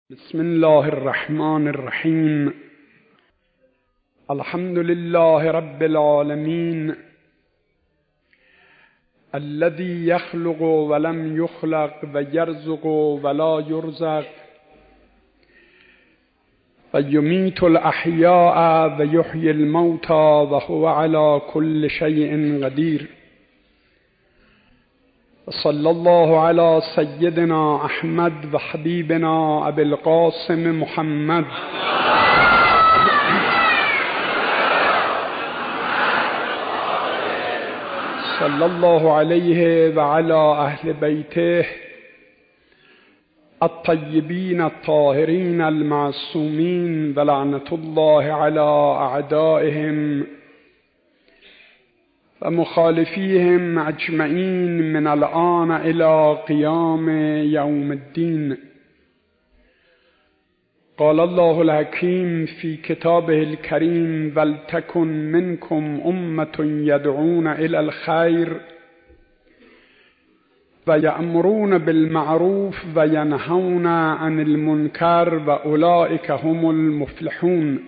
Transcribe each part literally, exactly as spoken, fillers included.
بسم الله الرحمن الرحیم. الحمد لله رب العالمین الذي يخلق ولم يخلق و يرزق ولا يرزق و يميت الاحیاء و يحيي الموتى و هو على كل شيء قدیر. صلى الله على سيدنا احمد و حبیبنا ابي القاسم محمد صلى الله عليه وعلى اهل بيته الطيبين الطاهرين المعصومين ولعنة الله على اعدائهم و مخالفیهم اجمعین من الآن الى قیام یوم الدین. قال الله الحکیم فی کتابه الکریم ولتکن منکم امة یدعون الی الخیر و یأمرون بالمعروف و ینهون عن المنکر و اولئک هم المفلحون.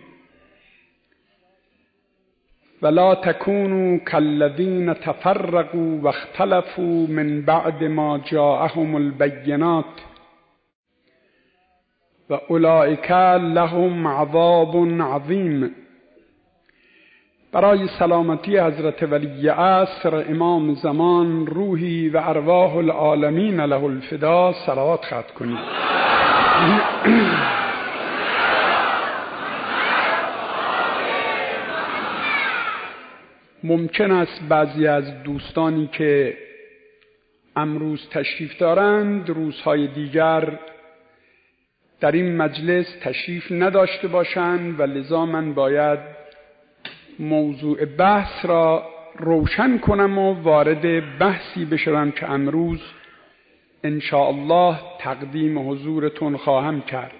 ولا تكونوا كالذين تفرقوا واختلفوا من بعد ما جاءهم البينات واولئك لهم عذاب عظیم. برای سلامتی حضرت ولی عصر امام زمان روحی و ارواح العالمین له الفدا صلوات ختم کنید. ممکن است بعضی از دوستانی که امروز تشریف دارند روزهای دیگر در این مجلس تشریف نداشته باشند و لذا من باید موضوع بحث را روشن کنم و وارد بحثی بشوم که امروز ان شاء الله تقدیم حضورتون خواهم کرد.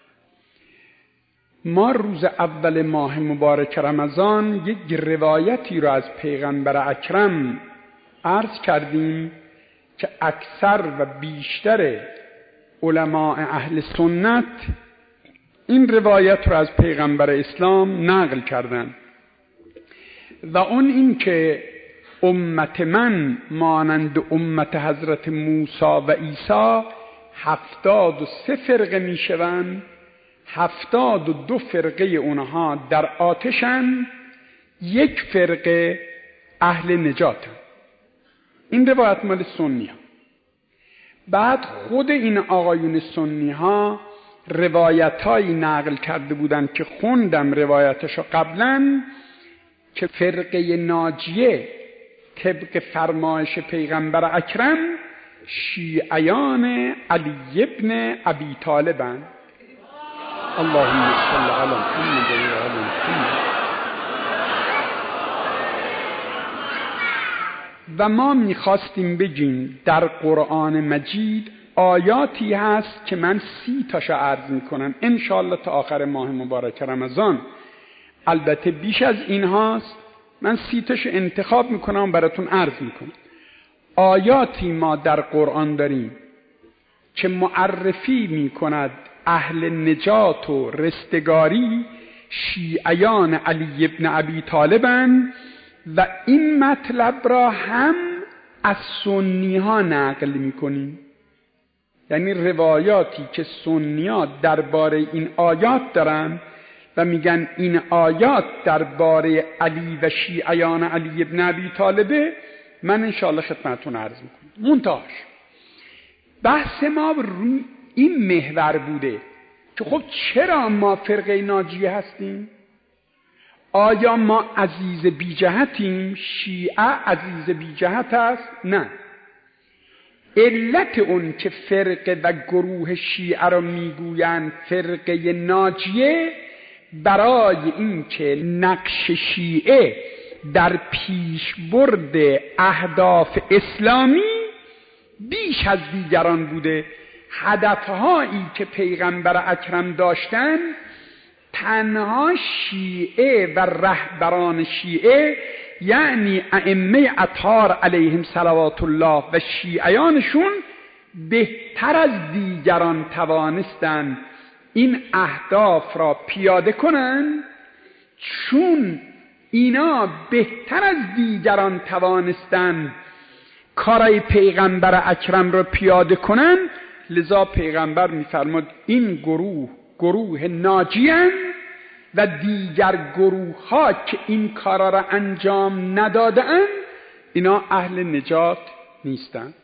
ما روز اول ماه مبارک رمضان یک روایتی را از پیغمبر اکرم عرض کردیم که اکثر و بیشتر علماء اهل سنت این روایت را از پیغمبر اسلام نقل کردند و اون این که امت من مانند امت حضرت موسی و عیسی هفتاد و سه فرقه می شوند. هفتاد و دو فرقه اونها در آتشن، یک فرقه اهل نجاتن. این روایت مال سنی ها. بعد خود این آقایون سنی ها روایت هایی نقل کرده بودن که خوندم روایتشو قبلا که فرقه ناجیه طبق فرمایش پیغمبر اکرم شیعیان علی ابن ابی طالبن. اللهم صل علی محمد و آل محمد. و ما میخواستیم بگیم در قرآن مجید آیاتی هست که من سی تاشو عرض میکنم انشاءالله تا آخر ماه مبارک رمضان. البته بیش از این هاست، من سی تاشو انتخاب میکنم براتون عرض میکنم. آیاتی ما در قرآن داریم که معرفی میکند اهل نجات و رستگاری شیعیان علی ابن ابی طالبن و این مطلب را هم از سنی ها نقل میکنیم. یعنی روایاتی که سنی ها درباره این آیات دارن و میگن این آیات درباره علی و شیعیان علی ابن ابی طالبه، من انشاءالله خدمتتون عرض میکنم. منتهاش بحث ما روی این محور بوده که خب چرا ما فرقه ناجیه هستیم؟ آیا ما عزیز بی جهتیم؟ شیعه عزیز بی جهت است؟ نه. علت اون که فرقه و گروه شیعه را میگویند فرقه ناجیه برای این که نقش شیعه در پیشبرد اهداف اسلامی بیش از دیگران بوده. هدفهایی که پیغمبر اکرم داشتن تنها شیعه و رهبران شیعه یعنی ائمه اطهار علیهم صلوات الله و شیعیانشون بهتر از دیگران توانستند این اهداف را پیاده کنن، چون اینا بهتر از دیگران توانستن کارای پیغمبر اکرم را پیاده کنن، لذا پیغمبر می‌فرماد این گروه گروه ناجیان و دیگر گروه ها که این کارا را انجام ندادن اینا اهل نجات نیستن.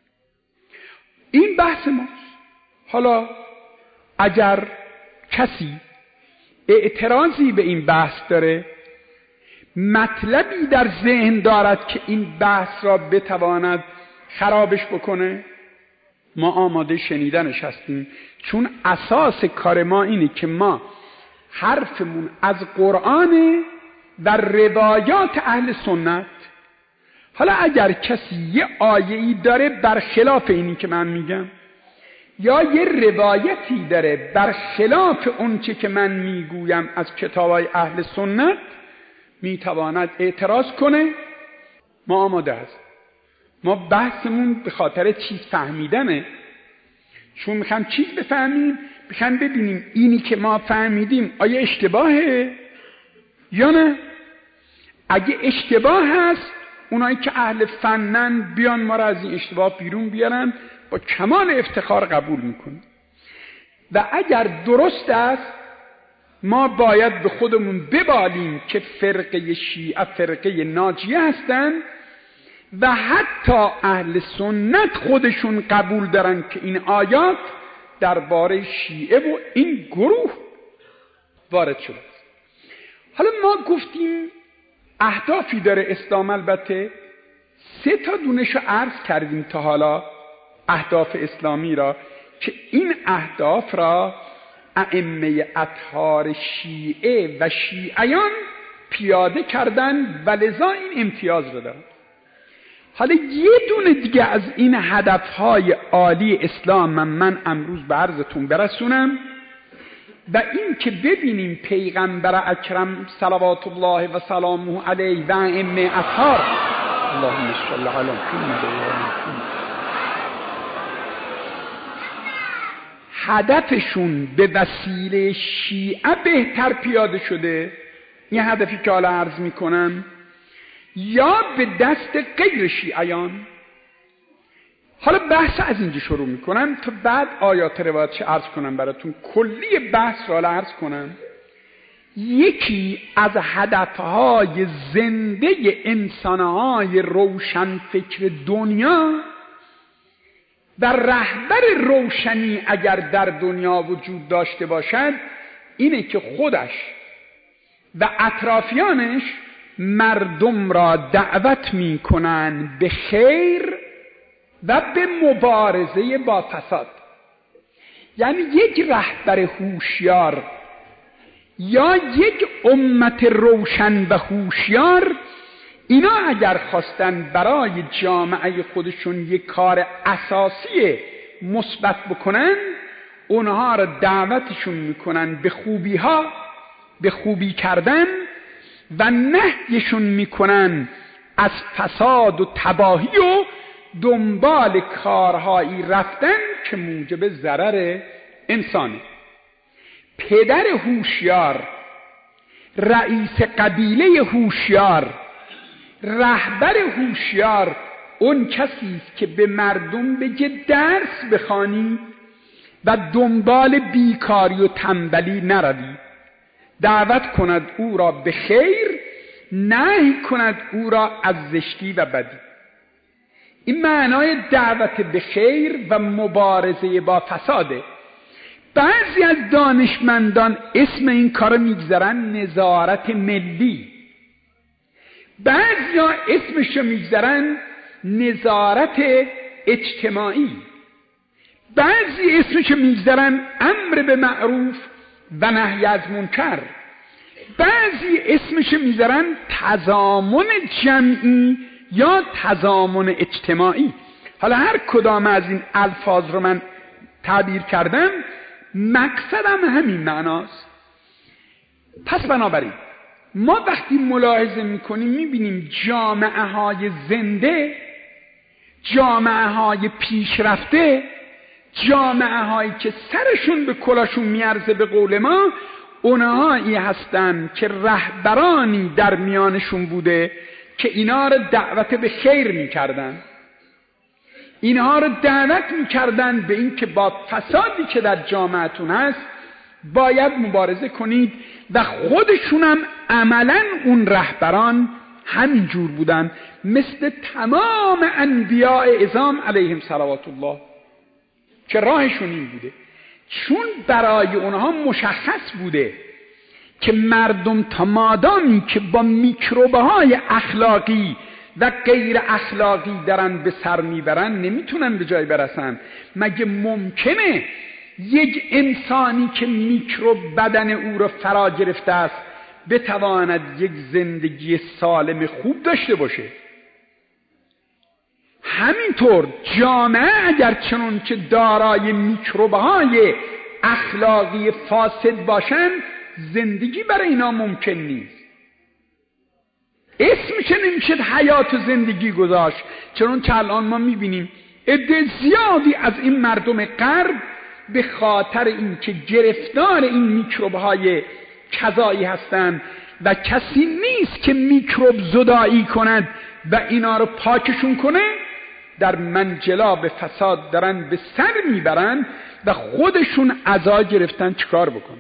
این بحث ماست. حالا اگر کسی اعتراضی به این بحث داره، مطلبی در ذهن دارد که این بحث را بتواند خرابش بکنه، ما آماده شنیدنش هستیم، چون اساس کار ما اینه که ما حرفمون از قرآن و روایات اهل سنت. حالا اگر کسی یه آیه‌ای داره برخلاف اینی که من میگم، یا یه روایتی داره برخلاف اون چه که من میگویم از کتابای اهل سنت، میتواند اعتراض کنه. ما آماده هست. ما بحثمون به خاطر چیز فهمیدنه، چون میخوام چیز بفهمیم، میخوام ببینیم اینی که ما فهمیدیم آیا اشتباهه یا نه. اگه اشتباه هست، اونایی که اهل فنن بیان ما را از این اشتباه بیرون بیارن، با کمال افتخار قبول میکنیم. و اگر درست است، ما باید به خودمون ببالیم که فرقه شیعه فرقه ناجیه هستن و حتی اهل سنت خودشون قبول دارن که این آیات درباره شیعه و این گروه وارد شده است. حالا ما گفتیم اهدافی داره اسلام، البته سه تا دونشو عرض کردیم تا حالا، اهداف اسلامی را، که این اهداف را ائمه اطهار شیعه و شیعیان پیاده کردن و لذا این امتیاز رو دارن. حالا یه دونه دیگه از این هدفهای عالی اسلام من, من امروز به عرضتون برسونم، و این که ببینیم پیغمبر اکرم صلوات الله و سلامه علیه و ائمه اطهار اللهم صل علی محمد هدفشون به وسیله شیعه بهتر پیاده شده، این هدفی که حالا عرض میکنم، یا به دست غیر شیعیان. حالا بحث از اینجا شروع میکنم تا بعد آیات روایتش عرض کنم براتون، کلی بحث را عرض کنم. یکی از هدفهای زنده انسانهای روشن فکر دنیا و رهبر روشنی اگر در دنیا وجود داشته باشد، اینه که خودش و اطرافیانش مردم را دعوت میکنن به خیر و به مبارزه با فساد. یعنی یک رهبر هوشیار یا یک امت روشن و هوشیار، اینا اگر خواستن برای جامعه خودشون یک کار اساسی مثبت بکنن، اونها را دعوتشون میکنن به خوبی ها، به خوبی کردن، و نهیشون میکنن از فساد و تباهی و دنبال کارهایی رفتن که موجب ضرر انسانه. پدر هوشیار، رئیس قبیله هوشیار، رهبر هوشیار اون کسی است که به مردم بگه درس بخوانید و دنبال بیکاری و تنبلی نروید، دعوت کند او را به خیر، نهی کند او را از زشتی و بدی. این معنای دعوت به خیر و مبارزه با فساده. بعضی از دانشمندان اسم این کار میگذارن نظارت ملی، بعضی ها اسمشو میگذارن نظارت اجتماعی، بعضی اسمشو میگذارن امر به معروف و نهی از منکر، بعضی اسمشو میذارن تضامن جمعی یا تضامن اجتماعی. حالا هر کدام از این الفاظ رو من تعبیر کردم، مقصدم همین معناست. پس بنابراین ما وقتی ملاحظه میکنیم میبینیم جامعه های زنده، جامعه های پیشرفته جامعه هایی که سرشون به کلاشون میارزه به قول ما، اونهایی هستن که رهبرانی در میانشون بوده که اینا رو دعوت به خیر میکردن، اینها رو دعوت میکردن به این که با فسادی که در جامعتون هست باید مبارزه کنید و خودشونم عملا اون رهبران همین جور بودن، مثل تمام انبیاء اعظام علیهم صلوات الله که راهشون این بوده. چون برای اونها مشخص بوده که مردم تا مادامی که با میکروبه های اخلاقی و غیر اخلاقی دارن به سر میبرن نمیتونن به جای برسن. مگه ممکنه یک انسانی که میکروب بدن او را فرا گرفته است بتواند یک زندگی سالم خوب داشته باشه؟ همینطور جامعه اگر چنون که دارای میکروب های اخلاقی فاسد باشن زندگی برای اینا ممکن نیست. اسمش نمیشه حیات و زندگی گذاشت، چون که الان ما میبینیم عده زیادی از این مردم غرب به خاطر اینکه گرفتار این میکروب های کذایی هستند و کسی نیست که میکروب زدایی کند و اینا رو پاکشون کنه، در منجلاب فساد دارن به سر میبرن و خودشون عزا گرفتن چیکار بکنن.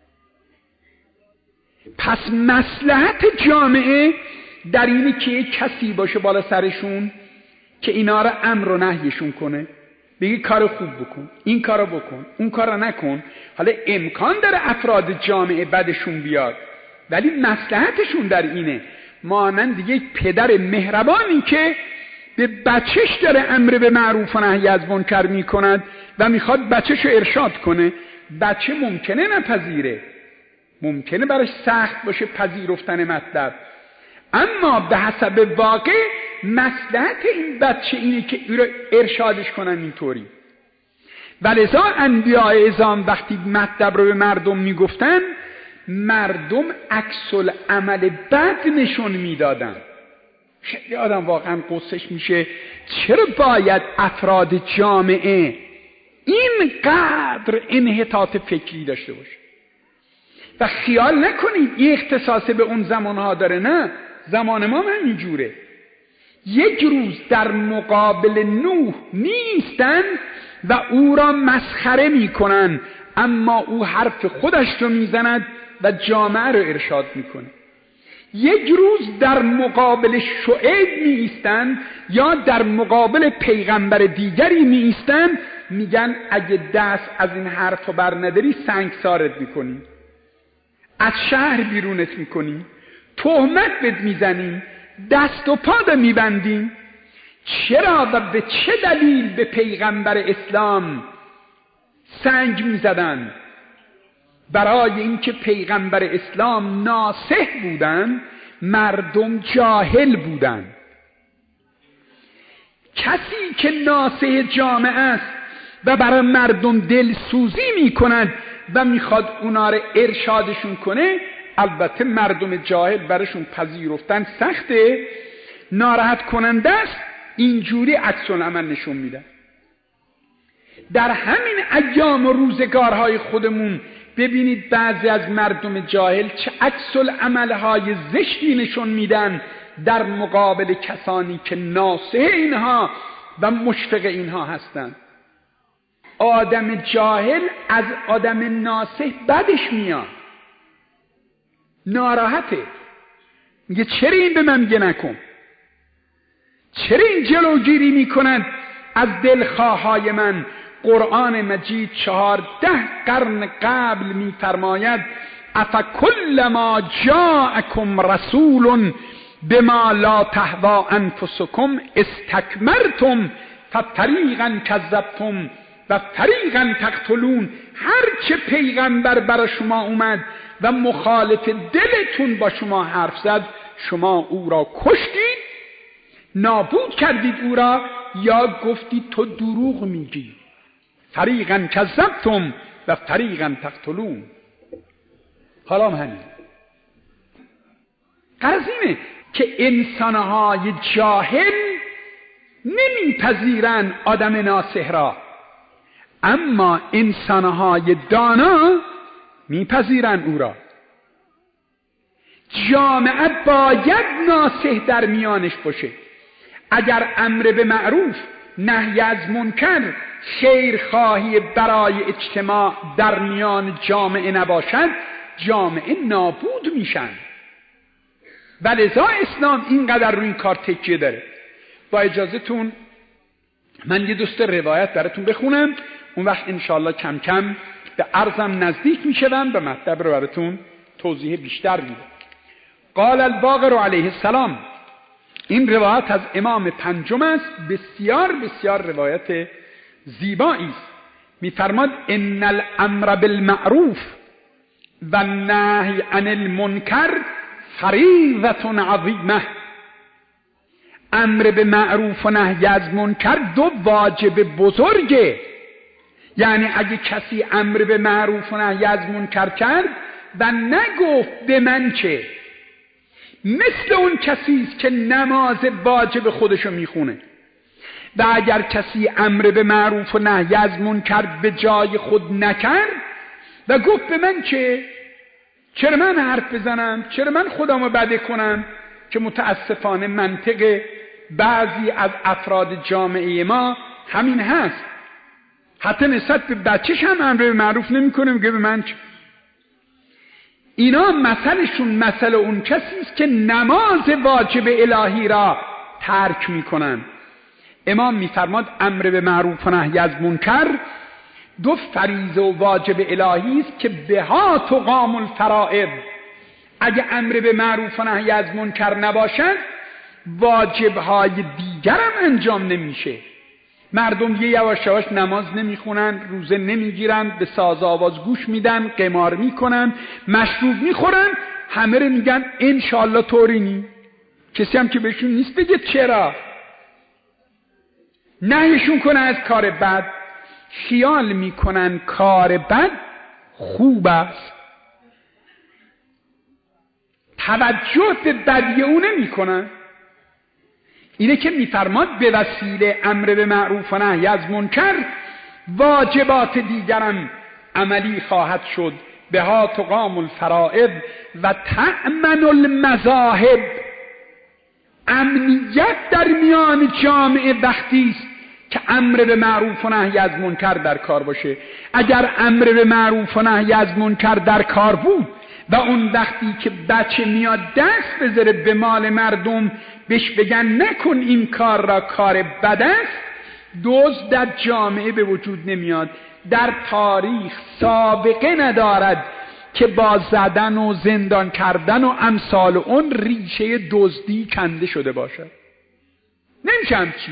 پس مصلحت جامعه در اینه که کسی باشه بالا سرشون که اینا رو امر و نهیشون کنه، بگی کار خوب بکن، این کارو بکن، اون کارو نکن. حالا امکان داره افراد جامعه بدشون بیاد، ولی مصلحتشون در اینه، مانند یک پدر مهربانی که به بچهش داره امر به معروف و نهی از منکر میکند و میخواد بچهش رو ارشاد کنه. بچه ممکنه نپذیره، ممکنه براش سخت باشه پذیرفتن مطلب، اما به حسب واقع مصلحت این بچه اینه که او رو ارشادش کنن اینطوری. ولذا انبیاء اعظام وقتی مطلب رو به مردم میگفتن، مردم عکس العمل بد نشون میدادن. خیلی آدم واقعا قصهش میشه چرا باید افراد جامعه اینقدر انحطاط فکری داشته باشه و خیال نکنید این اختصاص به اون زمانها داره، نه، زمان ما هم اینجوره. یک روز در مقابل نوح نیستن و او را مسخره میکنن، اما او حرف خودش رو میزند و جامعه رو ارشاد میکنه. یک روز در مقابل شعیب می ایستن یا در مقابل پیغمبر دیگری می ایستن، میگن اگه دست از این حرف بر نداری سنگسارت میکنیم، از شهر بیرونت میکنیم، تهمت بهت میزنیم، دست و پا میبندیم. چرا و به چه دلیل به پیغمبر اسلام سنگ میزدن؟ برای اینکه پیغمبر اسلام ناصح بودن، مردم جاهل بودن. کسی که ناصح جامعه است و برای مردم دلسوزی میکند و میخواد اونا رو ارشادشون کنه، البته مردم جاهل براشون پذیرفتن سخته، ناراحت کننده است، اینجوری عکس العمل نشون میدن. در همین ایام و روزگارهای خودمون ببینید بعضی از مردم جاهل چه عکس العملهای زشتی نشون میدن در مقابل کسانی که ناصح اینها و مشفق اینها هستند. آدم جاهل از آدم ناصح بدش میاد، ناراحته، میگه چرا این به من میگه نکن، چرا این جلوگیری میکند از دلخواهای من. قرآن مجید چهارده قرن قبل میفرماید افکلما جاءکم رسول بما لا تهوی انفسکم استکبرتم ففریقا کذبتم و فریقا تقتلون. هر چه پیغمبر برای شما اومد و مخالف دلتون با شما حرف زد، شما او را کشتید، نابود کردید او را، یا گفتید تو دروغ میگی. فریقا کذبتم و فریقا تقتلون. حالا همین غرض اینه که انسانهای جاهل نمیپذیرن آدم ناصح را، اما انسانهای دانا میپذیرن او را. جامعه باید ناصح در میانش باشه. اگر امر به معروف نهی از منکر خیرخواهی برای اجتماع در میان جامعه نباشد، جامعه نابود میشن. ولذا اسلام اینقدر روی این کار تکیه داره. با اجازهتون من یه دوست روایت براتون بخونم، اون وقت انشاءالله کم کم به عرضم نزدیک میشم و مطلب رو براتون توضیح بیشتر میدم. قال الباقر علیه السلام، این روایت از امام پنجم است، بسیار بسیار روایت زیبایی است. میفرماد ان الامر بالمعروف و النهی عن المنکر فریضة عظیمه. امر به معروف و نهی از منکر دو واجب بزرگه. یعنی اگه کسی امر به معروف و نهی از منکر کرد و نگفت به من چه، مثل اون کسی است که نماز واجب خودشو میخونه. و اگر کسی امر به معروف و نهی از منکر به جای خود نکرد و گفت به من چه، چرا من حرف بزنم، چرا من خودمو بده کنم، که متاسفانه منطق بعضی از افراد جامعه ما همین هست. حتی نسبت به بچهش هم امر به معروف نمیکنه، میگه به من چه. اینا مثلشون مثل اون کسی است که نماز واجب الهی را ترک میکنن. امام میفرماد امر به معروف و نهی از منکر دو فریضه و واجب الهی است که بها تقام الفرائض. اگه امر به معروف و نهی از منکر نباشد، واجبهای دیگر هم انجام نمیشه. مردم یه یواش یواش نماز نمیخونن، روزه نمیگیرن، به ساز آواز گوش میدن، قمار میکنن، مشروب میخورن، همه رو میگن انشالله طوری نی. کسی هم که بهشون نیست بگه چرا. نهیشون کنه از کار بد، خیال میکنن کار بد خوب است، توجه به بدی اون نمیکنن. اینه که میفرماد به وسیله امر به معروف و نهی از منکر واجبات دیگرم عملی خواهد شد. بها تقام الفرائض و تأمن المذاهب. امنیت در میان جامعه وقتی است که امر به معروف و نهی از منکر در کار باشه. اگر امر به معروف و نهی از منکر در کار بود و اون وقتی که بچه میاد دست بذاره به مال مردم بهش بگن نکن این کار را، کار بد است، دزد در جامعه به وجود نمیاد. در تاریخ سابقه ندارد که با زدن و زندان کردن و امثال اون ریشه دزدی کنده شده باشد. نمیشه هم چیز.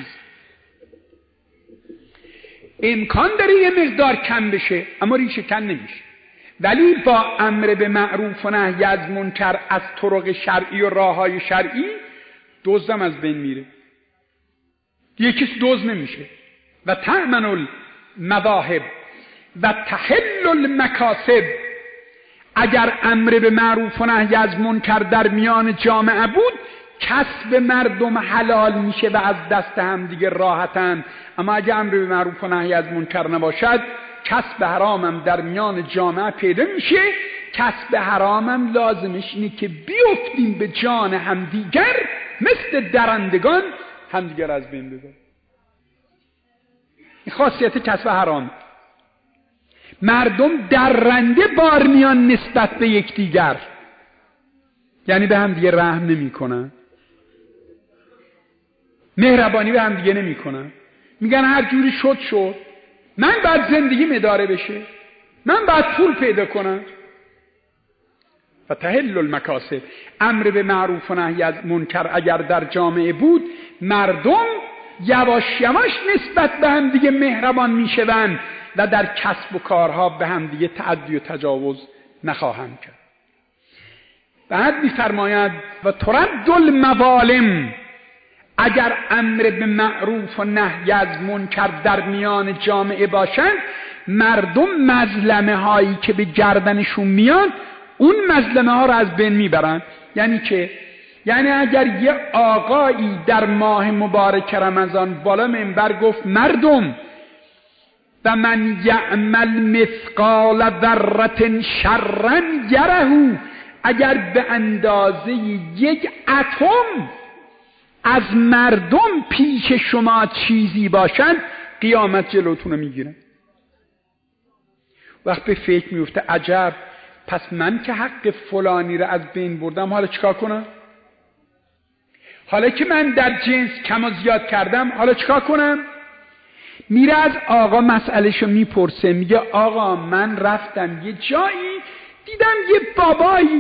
امکان داره یه مقدار کم بشه اما ریشه کن نمیشه. ولی با امر به معروف و نهی از منکر از طرق شرعی و راههای شرعی دزدم از بین میره، یکیش دزد نمیشه. و تأمن المذاهب و تحل المکاسب. اگر امر به معروف و نهی از منکر در میان جامعه بود، کسب مردم حلال میشه و از دست هم دیگه راحتن. اما اگر امر به معروف و نهی از منکر نباشد، کسب حرامم در میان جامعه پیدا میشه. کسب حرامم لازمش اینه که بیفتیم به جان همدیگر، مثل درندگان همدیگر از بین ببریم. این خاصیت کسب حرام. مردم درنده بار میان نسبت به یکدیگر، یعنی به هم دیگه رحم نمی کنن، مهربانی به هم دیگه نمی کنن. میگن هر جوری شد شد، من باید زندگی اداره بشه، من باید پول پیدا کنم. و تحل المکاسب. امر به معروف و نهی از منکر اگر در جامعه بود، مردم یواش یواش نسبت به هم دیگه مهربان میشوند و در کسب و کارها به هم دیگه تعدی و تجاوز نخواهند کرد. بعد می‌فرماید و ترد المظالم. اگر امر به معروف و نهی از منکر در میان جامعه باشد، مردم مظلمه هایی که به گردنشون میاد اون مظلمه ها رو از بین میبرن. یعنی که یعنی اگر یه آقایی در ماه مبارک رمضان بالا منبر گفت مردم و من یعمل مثقال ذره شرا یره. اگر به اندازه یک اتم از مردم پیش شما چیزی باشن، قیامت جلوتون رو میگیرن. وقت به فکر میفته عجب، پس من که حق فلانی رو از بین بردم، حالا چیکار کنم؟ حالا که من در جنس کم و زیاد کردم، حالا چیکار کنم؟ میره از آقا مسئلهشو میپرسه، میگه آقا من رفتم یه جایی دیدم یه بابایی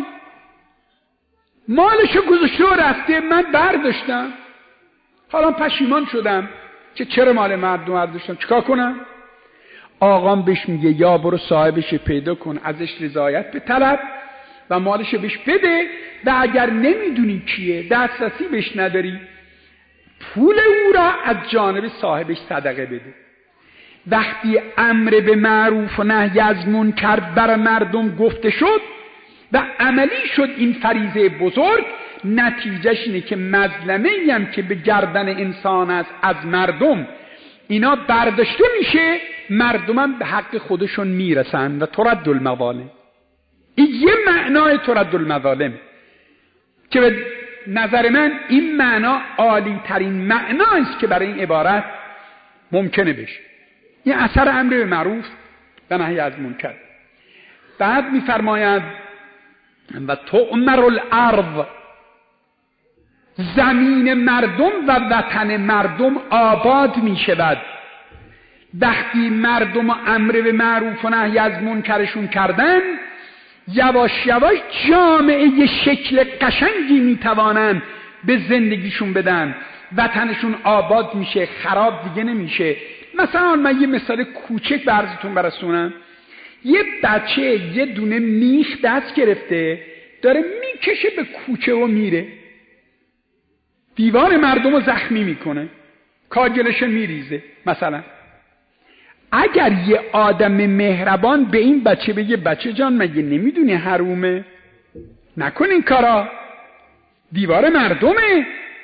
مالشو گذاشته و رفته، من برداشتم، حالا پشیمان شدم که چرا مال مردم برداشتم، چیکار کنم؟ آقام بهش میگه یا برو صاحبش پیدا کن، ازش رضایت بطلب و مالش بهش بده، و اگر نمیدونی کیه، دسترسی بهش نداری، پول او را از جانب صاحبش صدقه بده. وقتی امر به معروف و نهی از منکر بر مردم گفته شد و عملی شد این فریضه بزرگ، نتیجهش اینه که مظلمه‌ای هم که به گردن انسان است از مردم، اینا برداشته میشه، مردم هم به حق خودشون میرسن و ترد المظالم. این یه معنای ترد المظالم که به نظر من این معنا عالی ترین معناست که برای این عبارت ممکنه بشه. این اثر امر به معروف و نهی از منکر. بعد میفرماید و تؤمر الارض، زمین مردم و وطن مردم آباد می شود وقتی مردم امر به معروف و نهی از منکرشون کردن. یواش یواش جامعه یه شکل قشنگی می توانن به زندگیشون بدن، وطنشون آباد میشه، خراب دیگه نمیشه. مثلا من یه مثال کوچک براتون برسونم. یه بچه یه دونه میخ دست گرفته داره میکشه به کوچه و میره، دیوار مردم رو زخمی میکنه، کاگلش میریزه. مثلا اگر یه آدم مهربان به این بچه بگه بچه جان مگه نمیدونی حرومه، نکن این کارا، دیوار مردمه،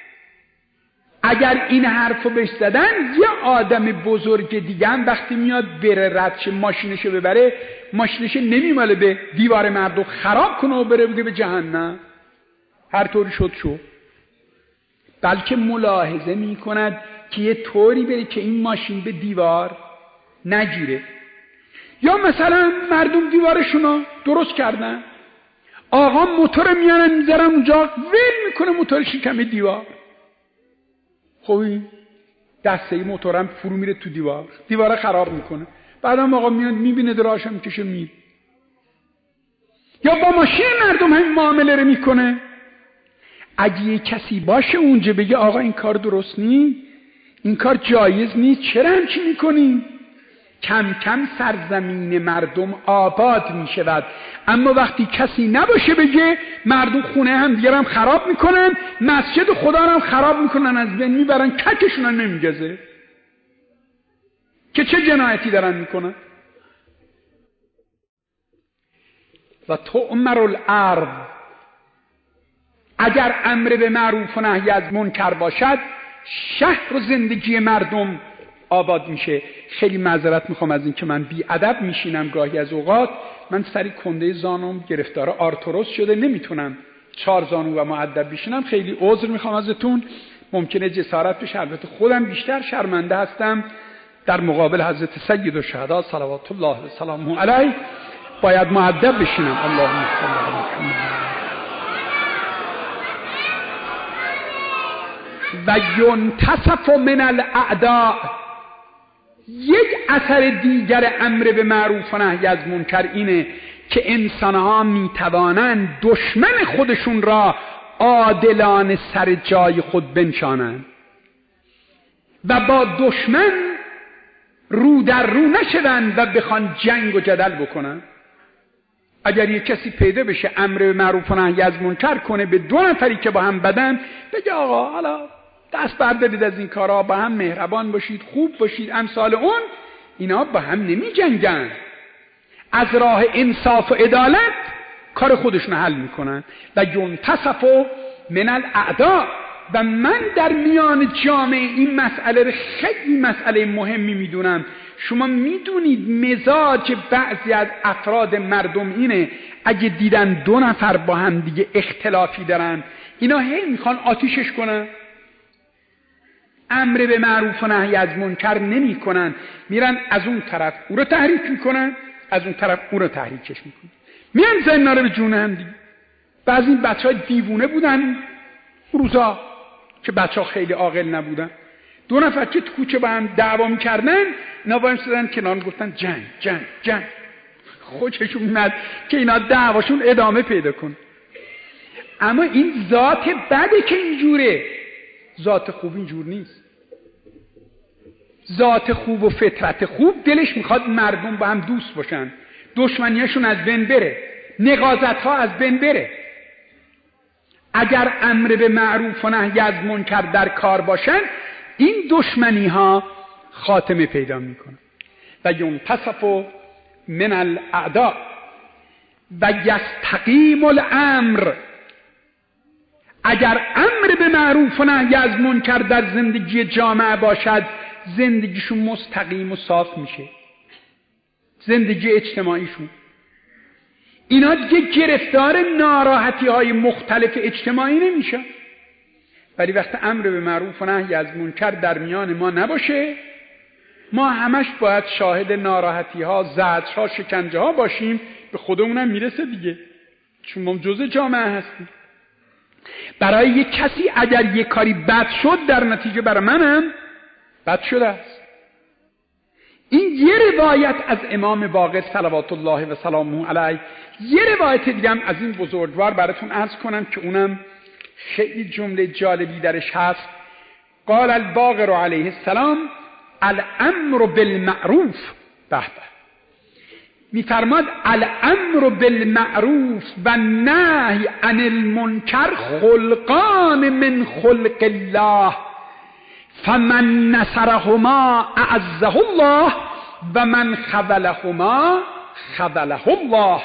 اگر این حرفو بهش زدن، یه آدم بزرگ دیگه هم وقتی میاد بره ردش ماشینشو ببره، ماشینش نمیماله به دیوار مردم خراب کنه و بره بگه به جهنم، هر طوری شد شو، بلکه ملاحظه میکند که یه طوری بره که این ماشین به دیوار نگیره. یا مثلا مردم دیوارشونو درست کردن، آقا موتور میانن میذارن اونجا، ول میکنه موتورش کم دیوار، خوبی دسته ای موتورم فرو میره تو دیوار، دیوار خراب میکنه، بعدم آقا میاد میبینه دراشم میکشه میره. یا با ماشین مردم همین معامله رو میکنه. اگه یه کسی باشه اونجا بگه آقا این کار درست نیست، این کار جایز نیست، چرا همچین میکنی؟ کم کم سرزمین مردم آباد میشود. اما وقتی کسی نباشه بگه، مردم خونه هم دیگر هم خراب میکنن، مسجد خدا هم خراب میکنن، از بین میبرن، ککشون هم نمیگذه که چه جنایتی دارن میکنن. و تؤمر الارض، اگر امر به معروف و نهی از منکر باشد، شهر و زندگی مردم آباد میشه. خیلی معذرت میخوام از این که من بی ادب میشینم گاهی از اوقات، من سری کنده زانوم گرفتار آرتروز شده، نمیتونم چهار زانو و مؤدب بشینم، خیلی عذر میخوام ازتون. ممکنه جسارت بشه، البته خودم بیشتر شرمنده هستم در مقابل حضرت سید الشهدا صلوات الله و سلامه علیه، باید مؤدب بشینم. اللهم صل علی محمد. و ینتصف من الاعداء، یک اثر دیگر امر به معروف و نهی از منکر اینه که انسانها میتوانند دشمن خودشون را عادلانه سر جای خود بنشانند و با دشمن رو در رو نشوند و بخوان جنگ و جدل بکنن. اگر یک کسی پیدا بشه امر به معروف و نهی از منکر کنه به دو نفری که با هم بدن، بگه آقا حالا دست بردارید از این کارا، با هم مهربان باشید، خوب باشید، امثال اون، اینا با هم نمی جنگن، از راه انصاف و عدالت کار خودشون حل میکنن. و ینتصف من الاعداء، و من در میان جامعه این مسئله رو خیلی مسئله مهمی میدونم، شما میدونید مزاج بعضی از افراد مردم اینه اگه دیدن دو نفر با هم دیگه اختلافی دارن اینا هی میخوان آتیشش کنن، امر به معروف و نهی از منکر نمی کنن، میرن از اون طرف او رو تحریک میکنن، از اون طرف او رو تحریکش میکنن، میان زنا رو به جون هم دیگه. بعضی این بچه های دیوونه بودن روزا که بچه ها خیلی عاقل نبودن، دو نفر که تو کوچه با هم دعوا میکردن اینا با هم شدن کنار گفتن جنگ جنگ جنگ، خوششون اومد که اینا دعواشون ادامه پیدا کن. اما این ذات بده که اینجوره، ذات خوب اینجور نیست. ذات خوب و فطرت خوب دلش میخواد مردم با هم دوست باشن، دشمنیاشون از بین بره، نغازت ها از بین بره. اگر امر به معروف و نهی از منکر در کار باشن این دشمنی ها خاتمه پیدا میکنن. و ینتصف من الاعداء و یستقیم الامر. اگر امر به معروف و نهی از منکر در زندگی جامعه باشد زندگیشون مستقیم و صاف میشه، زندگی اجتماعیشون. اینا دیگه گرفتار ناراحتی های مختلف اجتماعی نمیشه. ولی وقتی امر به معروف و نهی از منکر در میان ما نباشه ما همش باید شاهد ناراحتی ها، زجر ها، شکنجه ها باشیم. به خودمونم میرسه دیگه، چون ما جزء جامعه هستیم. برای یک کسی اگر یک کاری بد شد در نتیجه برای منم بد شده است. این یه روایت از امام باقر صلوات الله و سلامه علیه. یه روایت دیگه هم از این بزرگوار براتون عرض کنم که اونم خیلی جمله جالبی درش هست. قال الباقر علیه السلام الامر بالمعروف، به به، میفرماد الامر بالمعروف و نهی عن المنکر خلقان من خلق الله فمن نصرهما اعزه الله و من خذلهما خذله الله.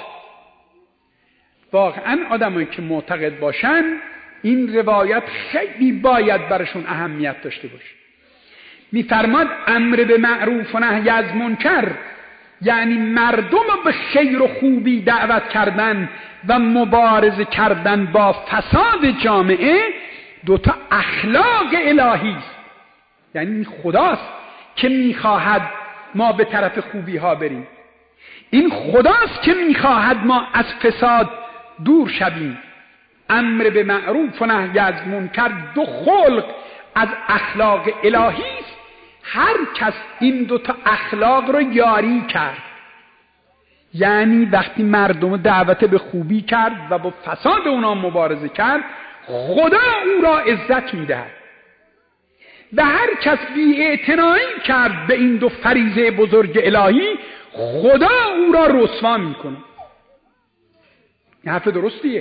واقعا آدمایی که معتقد باشن این روایت خیلی باید برشون اهمیت داشته باشه. میفرماد امر به معروف و نهی از منکر یعنی مردم رو به خیر و خوبی دعوت کردن و مبارزه کردن با فساد جامعه دوتا اخلاق الهی است. یعنی خداست که میخواهد ما به طرف خوبی ها بریم، این خداست که میخواهد ما از فساد دور شویم. امر به معروف و نهی از منکر دو خلق از اخلاق الهی است. هر کس این دو تا اخلاق رو یاری کرد، یعنی وقتی مردم دعوت به خوبی کرد و با فساد اونا مبارزه کرد خدا او را عزت میدهد و هر کس بی‌اعتنایی کرد به این دو فریضه بزرگ الهی خدا او را رسوا میکنه. این حرف درستیه.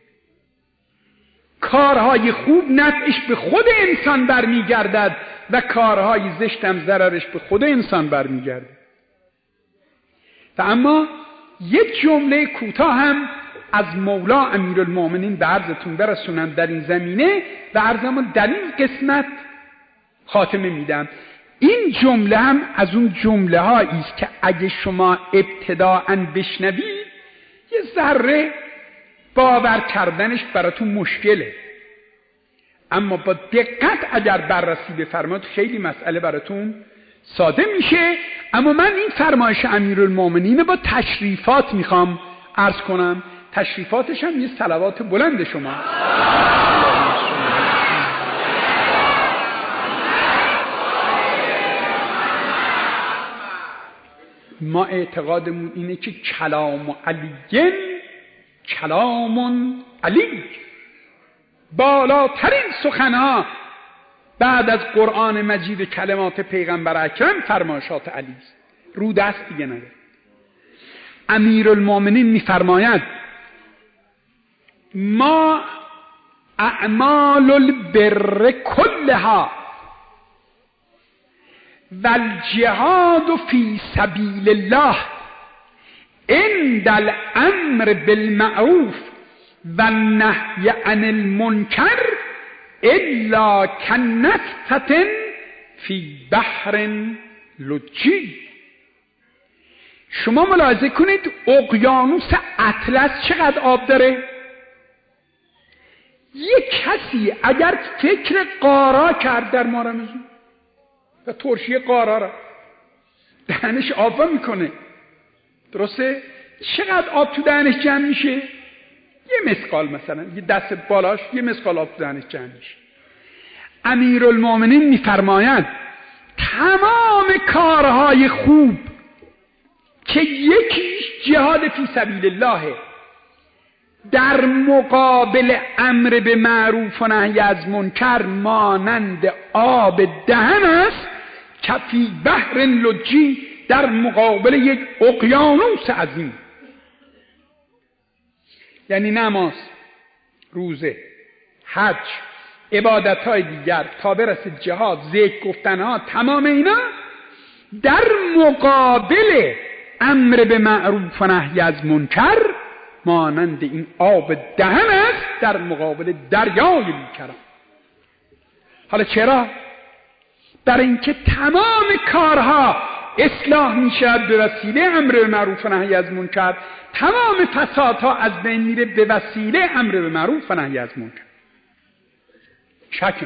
کارهای خوب نفعش به خود انسان برمیگردد و کارهای زشت هم ضررش به خود انسان برمیگردد. و اما یک جمله کوتاه هم از مولا امیرالمومنین به عرضتون برسونم در این زمینه و عرضمون در این قسمت خاتمه میدم. این جمله هم از اون جمله هایی است که اگه شما ابتداءً بشنوید یه ذره باور کردنش براتون مشکله، اما با دقت اگر بررسی بفرمایید خیلی مسئله براتون ساده میشه. اما من این فرمایش امیرالمومنین با تشریفات میخوام عرض کنم. تشریفاتش هم یه صلوات بلند شما. ما اعتقادمون اینه که کلام علیین کلام علی، بالاترین سخنها بعد از قرآن مجید کلمات پیغمبر اکرم فرمایشات علی است، رو دست دیگه نداره. امیرالمومنین میفرماید ما اعمال البر کلها والجهاد فی سبیل الله عند الامر بالمعروف والنهی عن المنکر الا کنفسة فی بحر لجی. شما ملاحظه کنید اقیانوس اطلس چقدر آب داره؟ یک کسی اگر فکر قارا کرد در مارمزون و ترشی قارا را دهنش آب میکنه، درسته؟ چقدر آب تو دهنش جمع میشه؟ یه مسقال، مثلا یه دست بالاش یه مسقال آب تو دهنش جمع میشه. امیرالمومنین میفرماید تمام کارهای خوب که یکیش جهاد فی سبیل الله در مقابل امر به معروف و نهی از منکر مانند آب دهن است که فی بحر لجی در مقابل یک اقیانوس عظیم. یعنی نماز، روزه، حج، عبادت‌های دیگر تا برسه جهاد، ذکر گفتنها، تمام اینا در مقابل امر به معروف و نهی از منکر مانند این آب دهن است در مقابل دریای بیکران. حالا چرا؟ برای اینکه تمام کارها اصلاح میشد به وسیله امر به معروف و نهی از منکر، تمام فسادها از بین میره به وسیله امر به معروف و نهی از منکر. شک.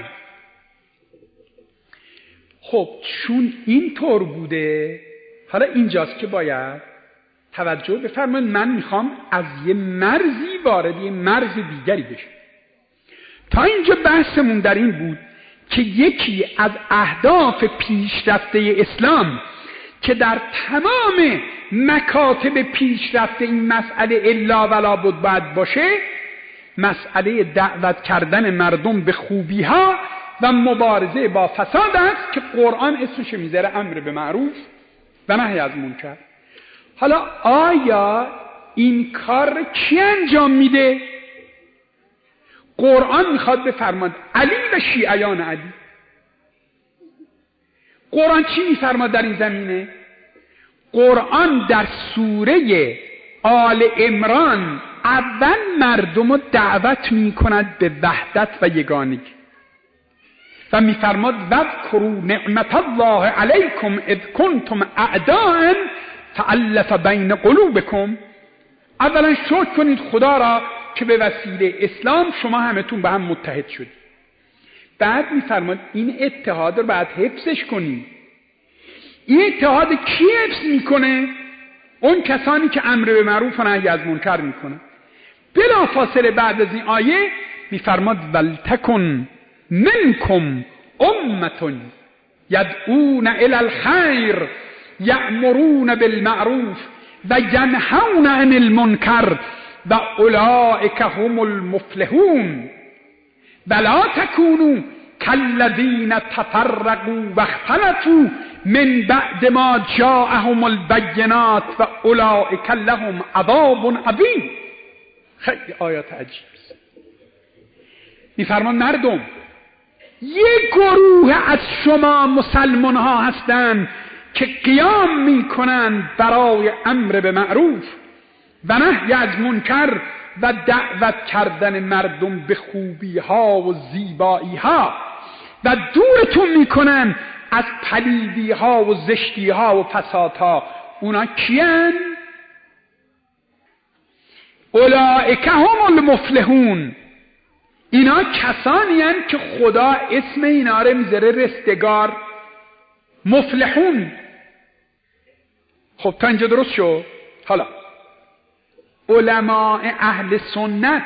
خب چون این طور بوده، حالا اینجاست که باید توجه بفرمایید. من میخوام از یه مرزی وارد یه مرز دیگری بشم. تا اینجا بحثمون در این بود که یکی از اهداف پیشرفته اسلام که در تمام مکاتب پیشرفته این مسئله الا ولا بد باید باشه، مسئله دعوت کردن مردم به خوبی ها و مبارزه با فساد است که قرآن اسمش میذاره امر به معروف و نهی از منکر. حالا آیا این کار کی انجام میده؟ قرآن میخواد بفرماد علی و شیعیان علی. قرآن چی میفرماد در این زمینه؟ قرآن در سوره آل عمران اول مردم رو دعوت میکند به وحدت و یگانگی و میفرماد واذکروا نعمت الله علیکم اذ کنتم اعداء فالف بین قلوبکم. اولا شکر کنید خدا را که به وسیله اسلام شما همتون به هم متحد شدید. بعد میفرماد این اتحاد رو باید حفظش کنید. این اتحاد کی حفظ میکنه؟ اون کسانی که امر به معروف و نهی از منکر میکنن. بلا فاصله بعد از این آیه میفرماد ولتکن منکم امة یدعون الی الخیر یأمرون بالمعروف و ینهون عن المنکر و اولئک هم المفلحون ولا تکونوا کالذین تفرقوا واختلفوا من بعد ما جاءهم البینات و اولئک لهم عذاب عظیم. خیلی آیات عجیب است. میفرمان مردم، یک گروه از شما مسلمان ها هستند که قیام میکنند برای امر به معروف و نهی از منکر و دعوت کردن مردم به خوبی ها و زیبایی ها و دورتون میکنن از پلیدی ها و زشتی ها و فساد ها. اونا کیان؟ اولئک هم المفلحون. اینا کسانی هستند که خدا اسم اینا رو میذاره رستگار، مفلحون. خب تا اینجا درست شد؟ حالا علماء اهل سنت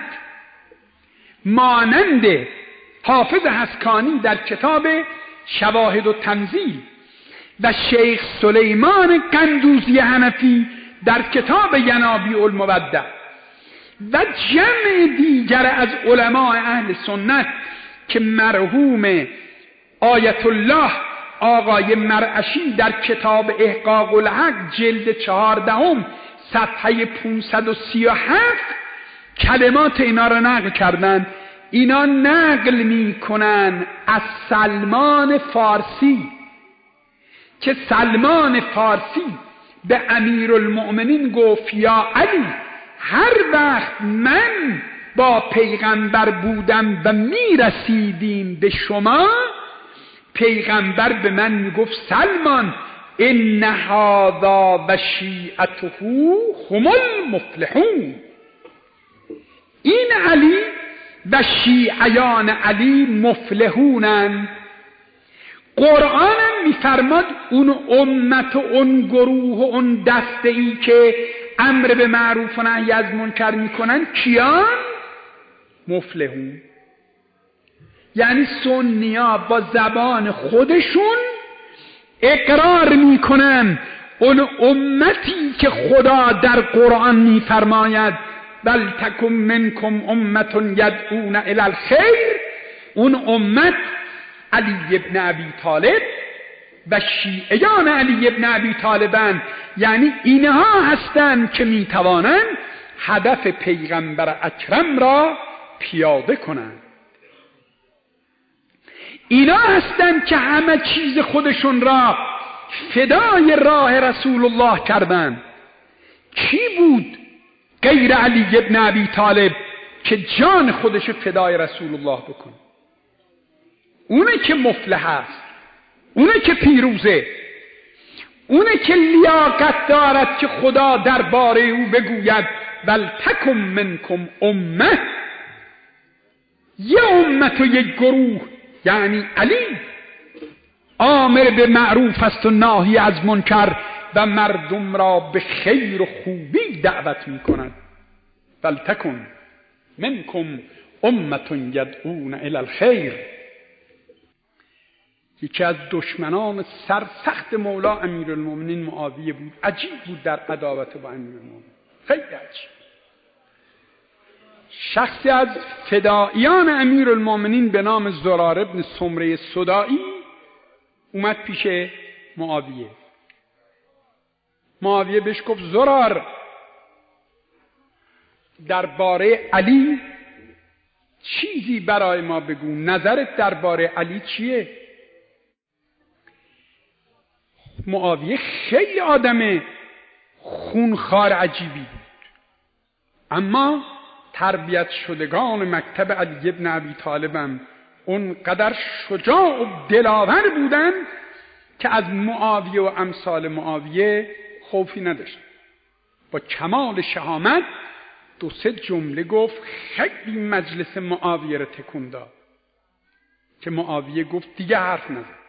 مانند حافظ حسکانی در کتاب شواهد و تنزیل و شیخ سلیمان قندوزی حنفی در کتاب ینابیع المودع و جمع دیگر از علماء اهل سنت که مرحوم آیت الله آقای مرعشی در کتاب احقاق الحق جلد چهاردهم صفحه پانصد و سی و هفت کلمات اینا را نقل کردن. اینا نقل می کنن از سلمان فارسی که سلمان فارسی به امیرالمؤمنین گفت یا علی، هر وقت من با پیغمبر بودم و می رسیدیم به شما، پیغمبر به من می گفت سلمان ان هذا و شیعته هم المفلحون. این علی و شیعیان علی مفلحونند. قرآن میفرماد اون امت و اون گروه و اون دسته ای که امر به معروف و نهی از منکر میکنن کیان؟ مفلحون. یعنی سنیا با زبان خودشون اقرار میکنن اون امتی که خدا در قرآن میفرماید بل تکن منکم امت یدعون الی الخیر، اون امت علی ابن ابی طالب و شیعیان علی ابن ابی طالبن. یعنی اینها هستند که میتوانند هدف پیغمبر اکرم را پیاده کنند. اینا هستند که همه چیز خودشون را فدای راه رسول الله کردند. کی بود غیر علی ابن ابی طالب که جان خودش فدای رسول الله بکنه؟ اونه که مفلح است، اونه که پیروزه، اونه که لیاقت دارد که خدا درباره او بگوید بل تکن منکم امه، یه امت و یک گروه. یعنی علی آمر به معروف است و ناهی از منکر و مردم را به خیر و خوبی دعوت می کند. بل تکن منکم امت یدعون الی الخیر. یکی از دشمنان سرسخت مولا امیرالمومنین معاویه بود. عجیب بود در عداوت با امیرالمومنین، خیلی عجیب. شخصی از فداییان امیرالمومنین به نام زرار ابن سمره سدائی اومد پیش معاویه. معاویه بهش گفت زرار، درباره علی چیزی برای ما بگو، نظرت درباره علی چیه؟ معاویه خیلی آدم خونخوار عجیبی بود، اما تربیت شدگان مکتب علی ابن ابی طالبم اونقدر شجاع و دلاور بودن که از معاویه و امثال معاویه خوفی نداشت. با کمال شهامت دو سه جمله گفت، خیلی مجلس معاویه را تکون داد که معاویه گفت دیگه حرف نزن.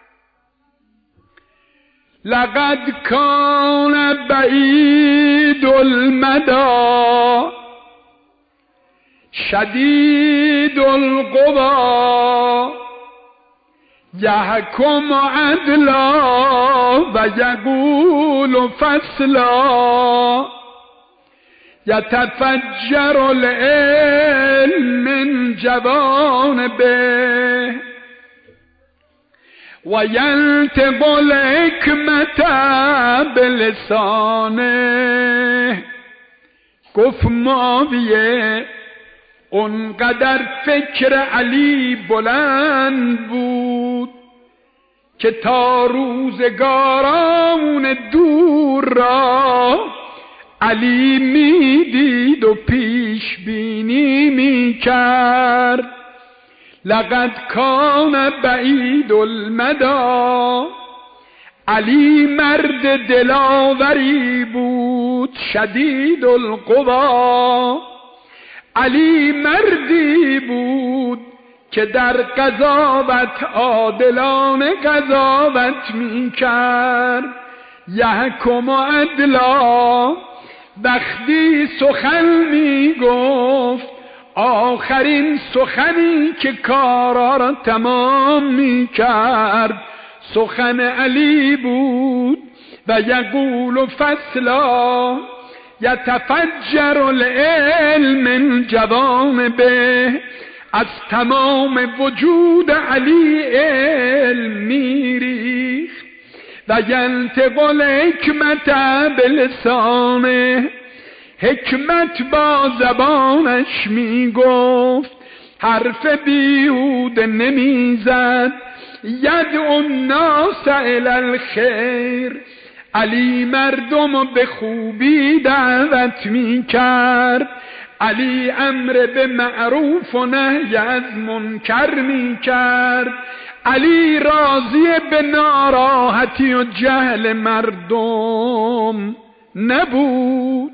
لقد کان بعید المدى شدید القوا یحکم عدلا و یقول فصلا یتفجر العلم من جوانبه و ینطق الحکمت بلسانه. گفت معاویه اونقدر فکر علی بلند بود که تا روزگاران دور را علی میدید و پیش بینی میکرد. لقد کان بعید المدى، علی مرد دلاوری بود. شدید القوا، علی مردی بود که در قضاوت عادلانه قضاوت میکرد. یحکم عدلا، وقتی سخن میگفت آخرین سخنی که کارا را تمام میکرد سخن علی بود. و یقول فصلا یتفجر العلم من جوانبه، از تمام وجود علی علم میریخت. و ینطق الحکمت بلسانه، حکمت با زبانش میگفت، حرف بیهوده نمیزد. یدعو الناس الی الخیر، علی مردم به خوبی دعوت می کرد، علی امر به معروف و نهی از منکر می کرد، علی راضی به ناراحتی و جهل مردم نبود.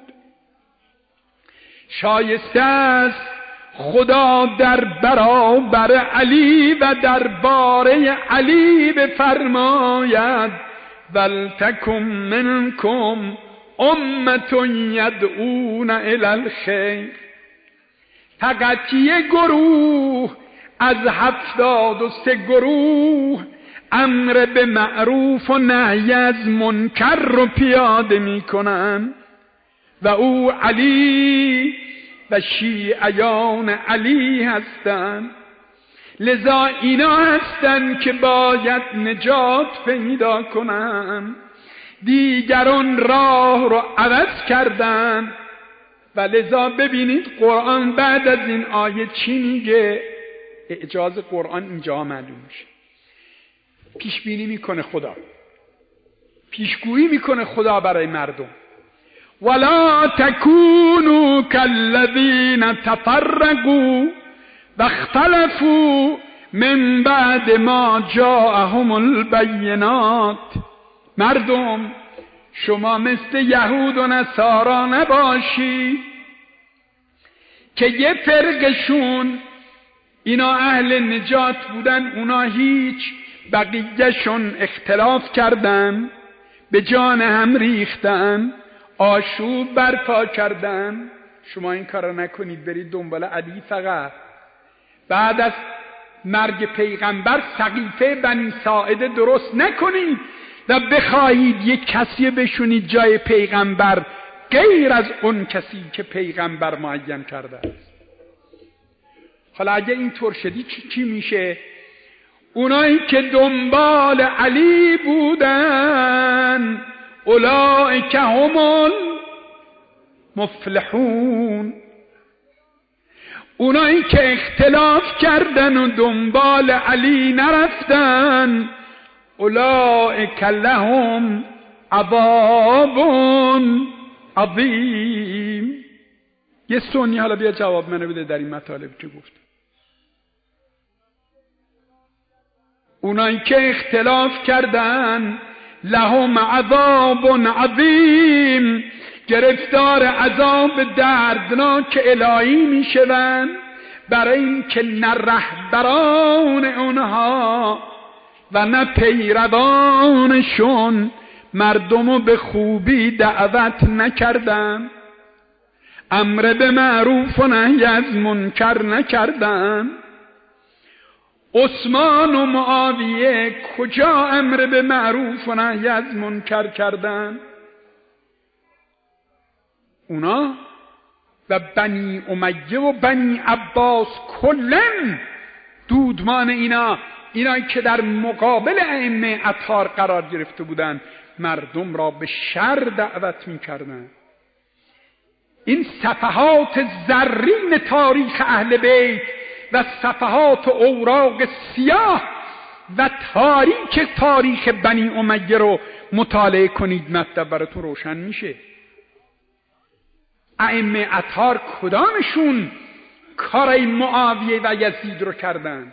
شایسته است خدا در برابر علی و درباره علی بفرماید ولتکن منکم امة یدعون الی الخیر. فقط یک گروه از هفتاد و سه گروه امر به معروف و نهی از منکر رو پیاده می کنن و او علی و شیعیان علی هستند. لذا اینا هستند که باید نجات پیدا کنند. دیگران راه رو عوض کردن و لذا ببینید قرآن بعد از این آیه چی میگه. اعجاز قرآن اینجا معلوم میشه. پیش بینی میکنه خدا، پیشگویی میکنه خدا برای مردم. ولا تکونوا کالذین تفرقوا واختلفوا من بعد ما جاءهم البینات. مردم شما مثل یهود و نصارا نباشی که یه فرقشون اینا اهل نجات بودن، اونا هیچ، بقیهشون اختلاف کردن، به جان هم ریختن، آشوب برپا کردن. شما این کار نکنید، برید دنبال علی فقط. بعد از مرگ پیغمبر سقیفه بنی ساعده درست نکنید و بخواهید یک کسی بشونید جای پیغمبر غیر از اون کسی که پیغمبر معین کرده است. حالا اگه این طور شدی چی, چی میشه؟ اونایی که دنبال علی بودن اولئک هم المفلحون. اونایی که اختلاف کردن و دنبال علی نرفتن اولئک لهم عذاب عظیم. یه سنی حالا بیا جواب منو بده در این مطالب که گفت. اونایی که اختلاف کردن لهم عذاب عظیم، گرفتار عذاب دردناک الهی میشوند، برای این که نه رهبران اونها و نه پیروانشون مردمو به خوبی دعوت نکردن، امر به معروف و نهی از منکر نکردن. عثمان و معاویه کجا امر به معروف و نهی از منکر کردن؟ اونا و بنی امیه و بنی عباس کلن دودمان اینا، اینا که در مقابل ائمه اطهار قرار گرفته بودند، مردم را به شر دعوت می‌کردند. این صفحات زرین تاریخ اهل بیت و صفحات و اوراق سیاه و تاریک تاریخ بنی امیه رو مطالعه کنید، مطلب براتون روشن میشه. ائمه اطهار کدامشون کارای معاویه و یزید رو کردن؟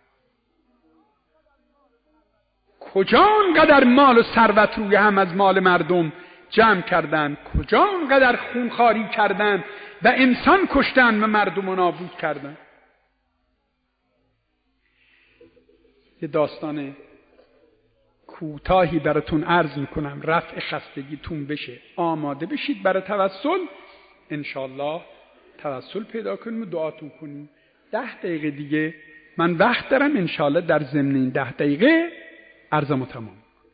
کجا اونقدر مال و ثروت روی هم از مال مردم جمع کردن؟ کجا اونقدر خونخواری کردن و انسان کشتن و مردم رو نابود کردن؟ یه داستان کوتاهی براتون عرض میکنم، رفع خستگیتون بشه. آماده بشید برای توسل، انشالله توسل پیدا کنیم و دعاتون کنیم. ده دقیقه دیگه من وقت دارم، انشالله در ضمن این ده دقیقه عرضمو تمام.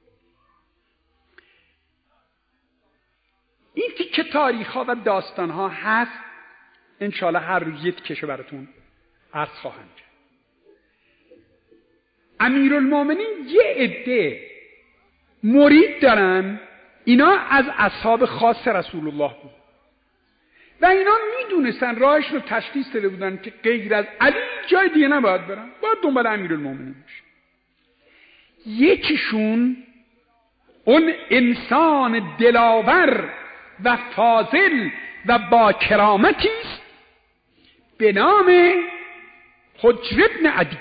این تیکه تاریخ ها و داستان ها هست، انشالله هر روز یک کشو براتون عرض خواهم کرد. امیرالمومنین یه عده مرید دارن، اینا از اصحاب خاص رسول الله بود و اینا میدونستن راهش رو تشخیص داده بودن که غیر از علی جای دیگه نباید برن، باید دنبال امیرالمومنین باشن. یکیشون اون انسان دلاور و فاضل و با کرامتی است به نام حجر ابن عدی.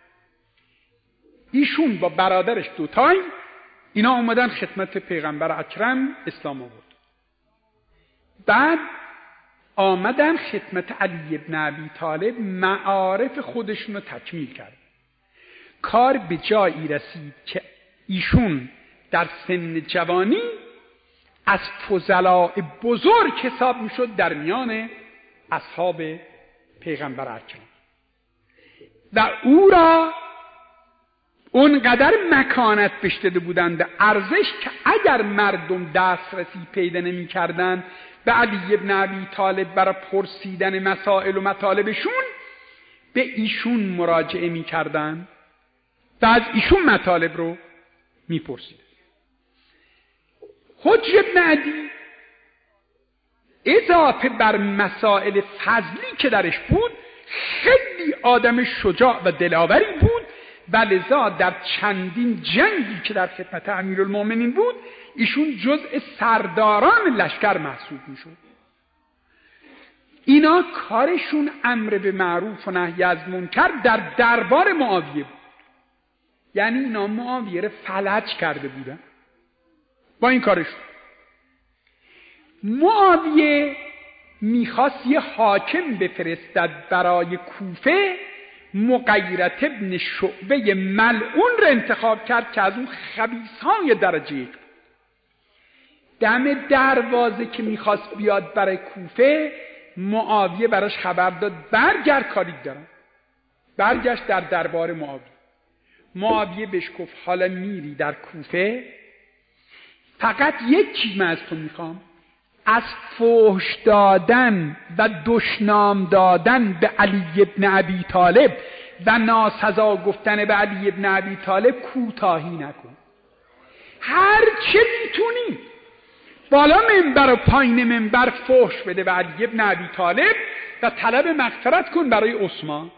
ایشون با برادرش دوتای اینا اومدن خدمت پیغمبر اکرم اسلام آورد. بعد آمدن خدمت علی ابن ابی طالب، معارف خودشون رو تکمیل کرد. کار به جایی رسید که ایشون در سن جوانی از فضلاء بزرگ حساب میشد در میان اصحاب پیغمبر اکرم و او را اونقدر مکانت بهش داده بودند ارزش که اگر مردم دسترسی پیدا نمی کردن به علی ابن ابی طالب برای پرسیدن مسائل و مطالبشون به ایشون مراجعه می کردن و از ایشون مطالب رو می پرسیدن. حجر ابن عدی اضافه بر مسائل فضلی که درش بود خیلی آدم شجاع و دلاوری بود و لذا در چندین جنگی که در خدمت امیرالمومنین بود ایشون جزء سرداران لشکر محسوب میشد. اینا کارشون امر به معروف و نهی از منکر در دربار معاویه بود. یعنی اینا معاویه رو فلج کرده بودن با این کارشون. معاویه میخواست یه حاکم بفرستد برای کوفه، مغیرة ابن شعبه ملعون رو انتخاب کرد که از اون خبیثان درجه یک بود. دم دروازه که میخواست بیاد برای کوفه، معاویه براش خبر داد برگرد کاری دارم. برگشت در دربار معاویه. معاویه بهش گفت حالا میری در کوفه، فقط یک چیز من از تو میخوام، از فحش دادن و دشنام دادن به علی ابن ابی طالب و ناسزا گفتن به علی ابن ابی طالب کوتاهی نکن. هر چه میتونی بالا منبر و پایین منبر فحش بده به علی ابن ابی طالب و طلب مغفرت کن برای عثمان.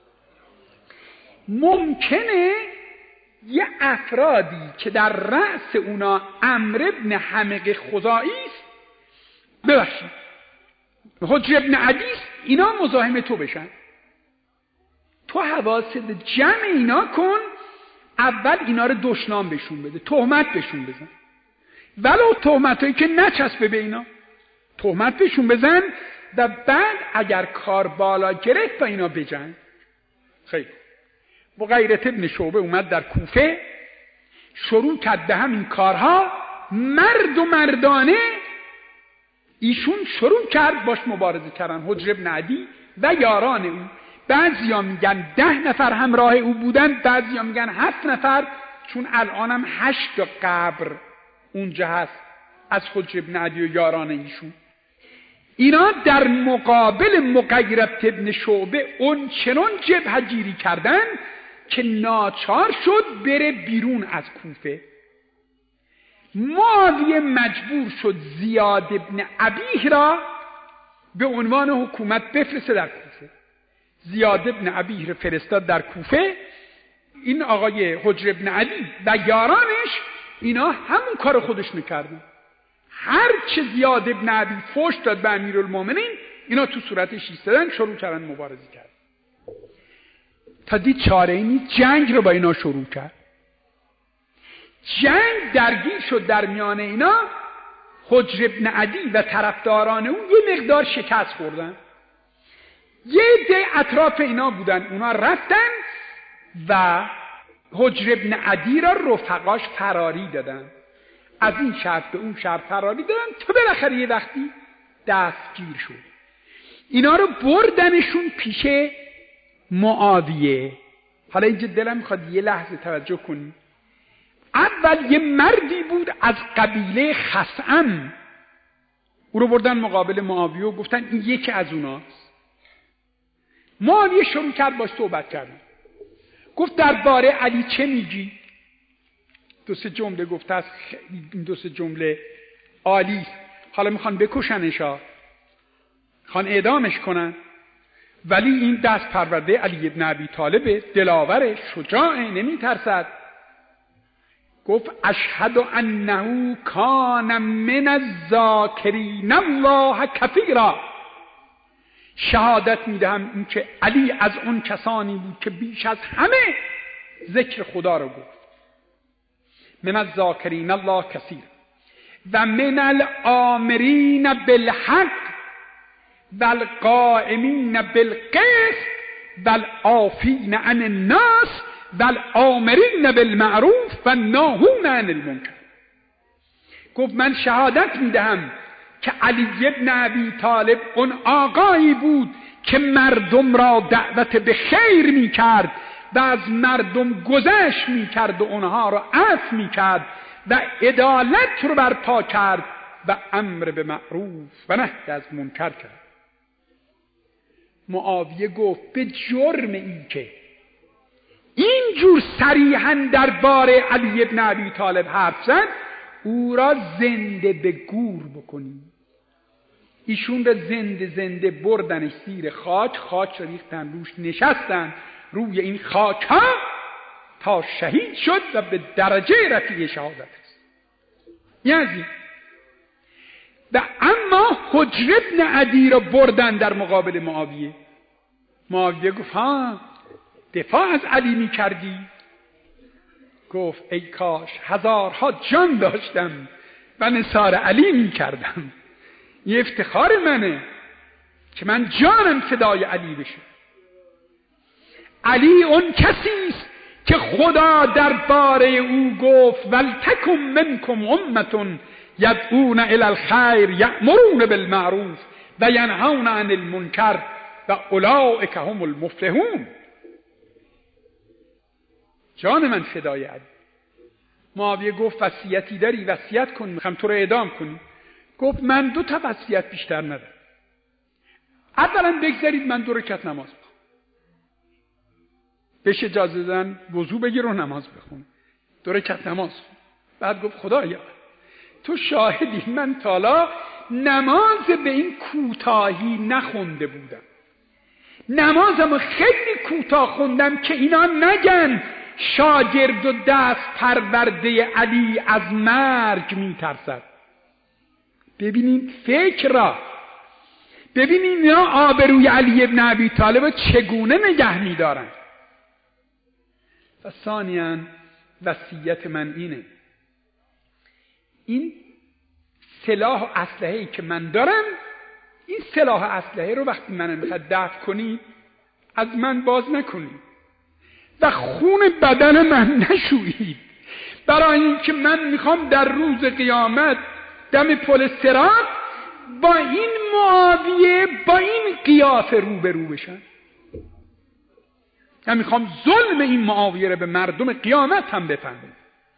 ممکنه یه افرادی که در رأس اونا عمرو ابن حمق خزاعی است، ببخشید حجر ابن عدی، اینا مزاحم تو بشن، تو حواست جمع اینا کن، اول اینا رو دشنام بهشون بده، تهمت بهشون بزن، ولو تهمتایی که نچسبه به اینا، تهمت بهشون بزن و بعد اگر کار بالا گرفت با اینا بجنگ. خیلی مغیرة ابن شعبه اومد در کوفه، شروع کرد به همین کارها، مرد و مردانه ایشون شروع کرد باش مبارزه کردن. حجر ابن عدی و یاران او، بعضیا میگن ده نفر همراه او بودن، بعضیا میگن هفت نفر، چون الانم هشت قبر اونجا هست از حجر ابن عدی و یاران ایشون. اینا در مقابل مغیرة ابن شعبه اون چنان جبهه‌گیری کردن که ناچار شد بره بیرون از کوفه. معاویه مجبور شد زیاد ابن ابیه را به عنوان حکومت بفرسته در کوفه. زیاد ابن ابیه را فرستاد در کوفه. این آقای حجر ابن عدی و یارانش اینا همون کار خودش میکردن. هر چه زیاد ابن ابی فحش داد به امیرالمومنین، اینا تو صورتش ایستادن، شروع کردن مبارزه کرد. تا دید چاره ای نیست، جنگ رو با اینا شروع کرد. جنگ درگیر شد در میان اینا. حجر ابن عدی و طرفداران اون یه مقدار شکست خوردن. یه عده اطراف اینا بودن، اونا رفتن و حجر ابن عدی را رفقاش فراری دادن، از این شهر به اون شهر فراری دادن تا بالاخره یه وقتی دستگیر شد. اینا رو بردنشون پیش معاویه. حالا اینجا دلم میخواد یه لحظه توجه کنید. اول یه مردی بود از قبیله خثعم، او رو بردن مقابل معاویه و گفتن این یکی از اوناست. معاویه شروع کرد باش صحبت کردن. گفت درباره علی چه میگی؟ دو سه جمله گفته است، این دو سه جمله عالی است. حالا میخوان بکشنش ها، میخوان اعدامش کنن، ولی این دست پرورده علی ابن ابی طالب، دلاور، شجاع، نمیترسد. گفت اشهد انه کان من الذاکرین الله کثیرا، شهادت میدهم این که علی از اون کسانی بود که بیش از همه ذکر خدا رو گفت. من الذاکرین الله کثیر و من الآمرین بالحق و القائمین بالقسط و العافین عن الناس و الآمرین بالمعروف و الناهون عن المنکر. گفت من شهادت میدهم که علی ابن ابی طالب اون آقایی بود که مردم را دعوت به خیر میکرد و از مردم گذشت میکرد و اونها را عفو میکرد و عدالت رو برپا کرد و امر به معروف و نهی از منکر کرد. معاویه گفت به جرم این که اینجور صریحاً درباره علی ابن ابی طالب حرف زد، او را زنده به گور بکنیم. ایشون را زنده زنده بردنش زیر خاک، خاک را ریختن روش، نشستن روی این خاک ها تا شهید شد و به درجه رفیع شهادت است. یعنی و اما حجر ابن عدی را بردن در مقابل معاویه. معاویه گفت ها دفاع از علی می کردی؟ گفت ای کاش هزارها جان داشتم و نثار علی می کردم. یه افتخار منه که من جانم فدای علی بشه. علی اون کسی است که خدا درباره او گفت ولتکن منکم امة یدعون الی الخیر یأمرون بالمعروف و ینهون عن المنکر و اولئک هم المفلحون. جان من فدای علی. معاویه گفت وصیتی داری؟ وصیت کن، میخوام تو رو اعدام کنی. گفت من دو تا وصیت بیشتر ندارم. اولا بگذارید من دو رکعت نماز بخونم، بهش اجازه دادن وضو بگیر و نماز بخونه، دو رکعت نماز خون. بعد گفت خدایا تو شاهدی من تالا نماز به این کوتاهی نخونده بودم، نمازم خیلی کوتاه خوندم که اینا نگن شاگرد و دست پرورده علی از مرگ میترسد. ببینید فکر را، ببینید اینا آبروی علی ابن ابی طالب چگونه نگه میدارن. و ثانیاً وصیت من اینه، این سلاح و اسلحه‌ای که من دارم، این سلاح و اسلحه رو وقتی من میخواد دفع کنید از من باز نکنید و خون بدن من نشویید، برای اینکه من میخوام در روز قیامت دم پل صراط با این معاویه با این قیافه روبرو بشن. من میخوام ظلم این معاویه رو به مردم قیامت هم بفهمن.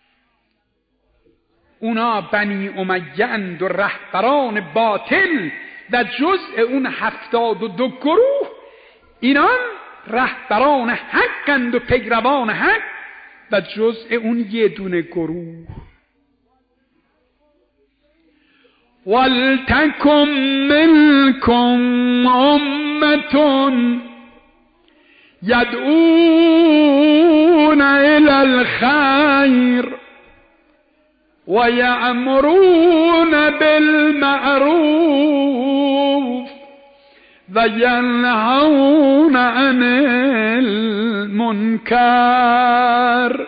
اونا بنی امیه اند و رهبران باطل و جزء اون هفتاد و دو گروه، اینان رهبران حقند و پیروان حق و جزء اون یه دونه گروه. ولتکن منکم امة یدعون الی الخیر و یأمرون بالمعروف و ینهون عن المنکر.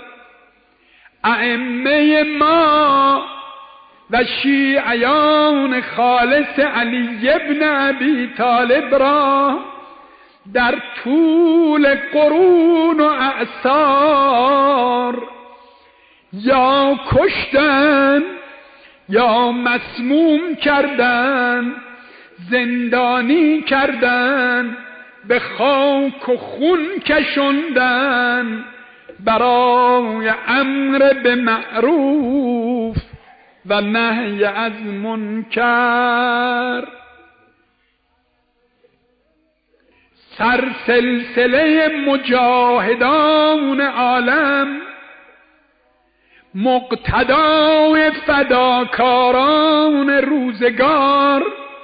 ائمه ما و شیعیان خالص علی ابن ابی طالب را در طول قرون و اعصار یا کشتن یا مسموم کردن، زندانی کردن، به خاک و خون کشوندن برای امر به معروف و نهی از منکر. سرسلسله مجاهدان عالم، مقتدای فداکاران روزگار،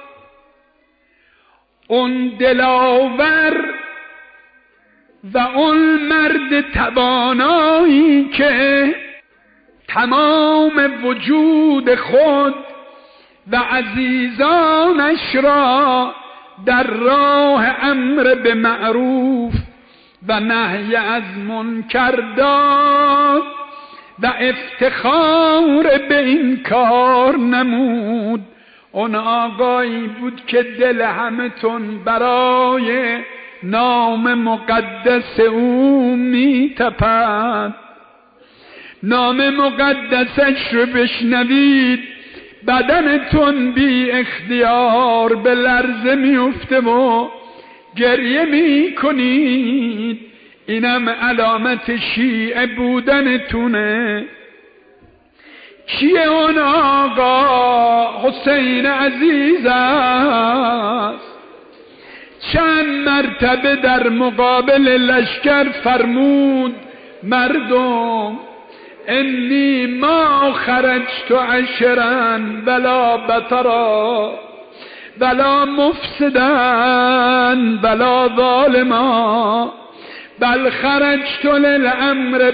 اون دلاور و اون مرد توانایی که تمام وجود خود و عزیزانش را در راه امر به معروف و نهی از منکر داد و افتخار به این کار نمود. اون آقایی بود که دل همتون برای نام مقدس او می تپد. نام مقدسش رو بشنوید بدنتون بی اختیار به لرزه میفته و گریه می کنید. اینم علامت شیعه بودنتونه. کیه اون آقا؟ حسین عزیز است. چند مرتبه در مقابل لشکر فرمود مردم انی ما خرجت عشرا ولا بطرا ولا مفسدا ولا ظالما بل خرجت للامر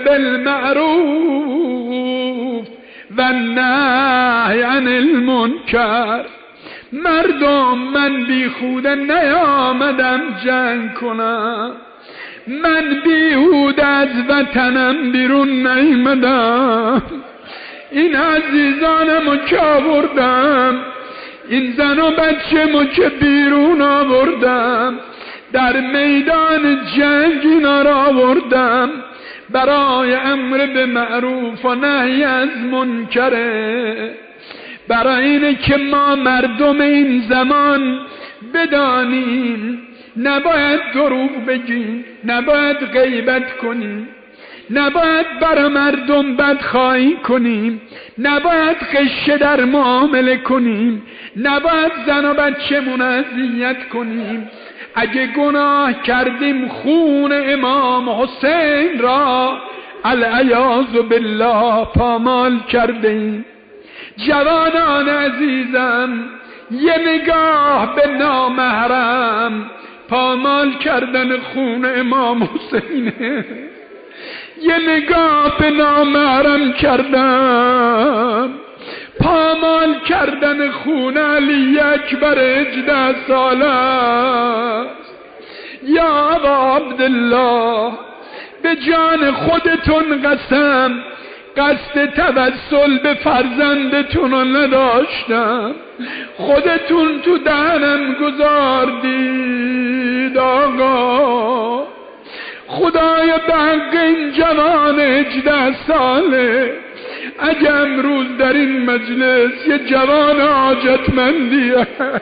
بالمعروف و النهی عن المنکر. مردم من بیهوده نیامدم جنگ کنم، من بیهوده از وطنم بیرون نیامدم. این عزیزانمو که آوردم، این زن و بچه‌مو که بیرون آوردم، در میدان جنگ اینا را آوردم برای امر به معروف و نهی از منکره. برای اینه که ما مردم این زمان بدانیم نباید دروغ بگیم، نباید غیبت کنیم، نباید برای مردم بدخواهی کنیم، نباید غشه در معامله کنیم، نباید زن و بچه‌مون اذیت کنیم. اگه گناه کردیم خون امام حسین را العیاذ بالله پامال کردیم. جوانان عزیزم، یه نگاه به نامحرم پامال کردن خون امام حسینه. یه نگاه به نامحرم کردم پامال کردن خون علی اکبر هجده ساله است. یا ابا عبدالله، به جان خودتون قسم قصد توسل به فرزندتون رو نداشتم، خودتون تو دهنم گذاردید. آقا خدای به حق این جوان هجده ساله، اگه امروز در این مجلس یه جوان حاجتمندی هست،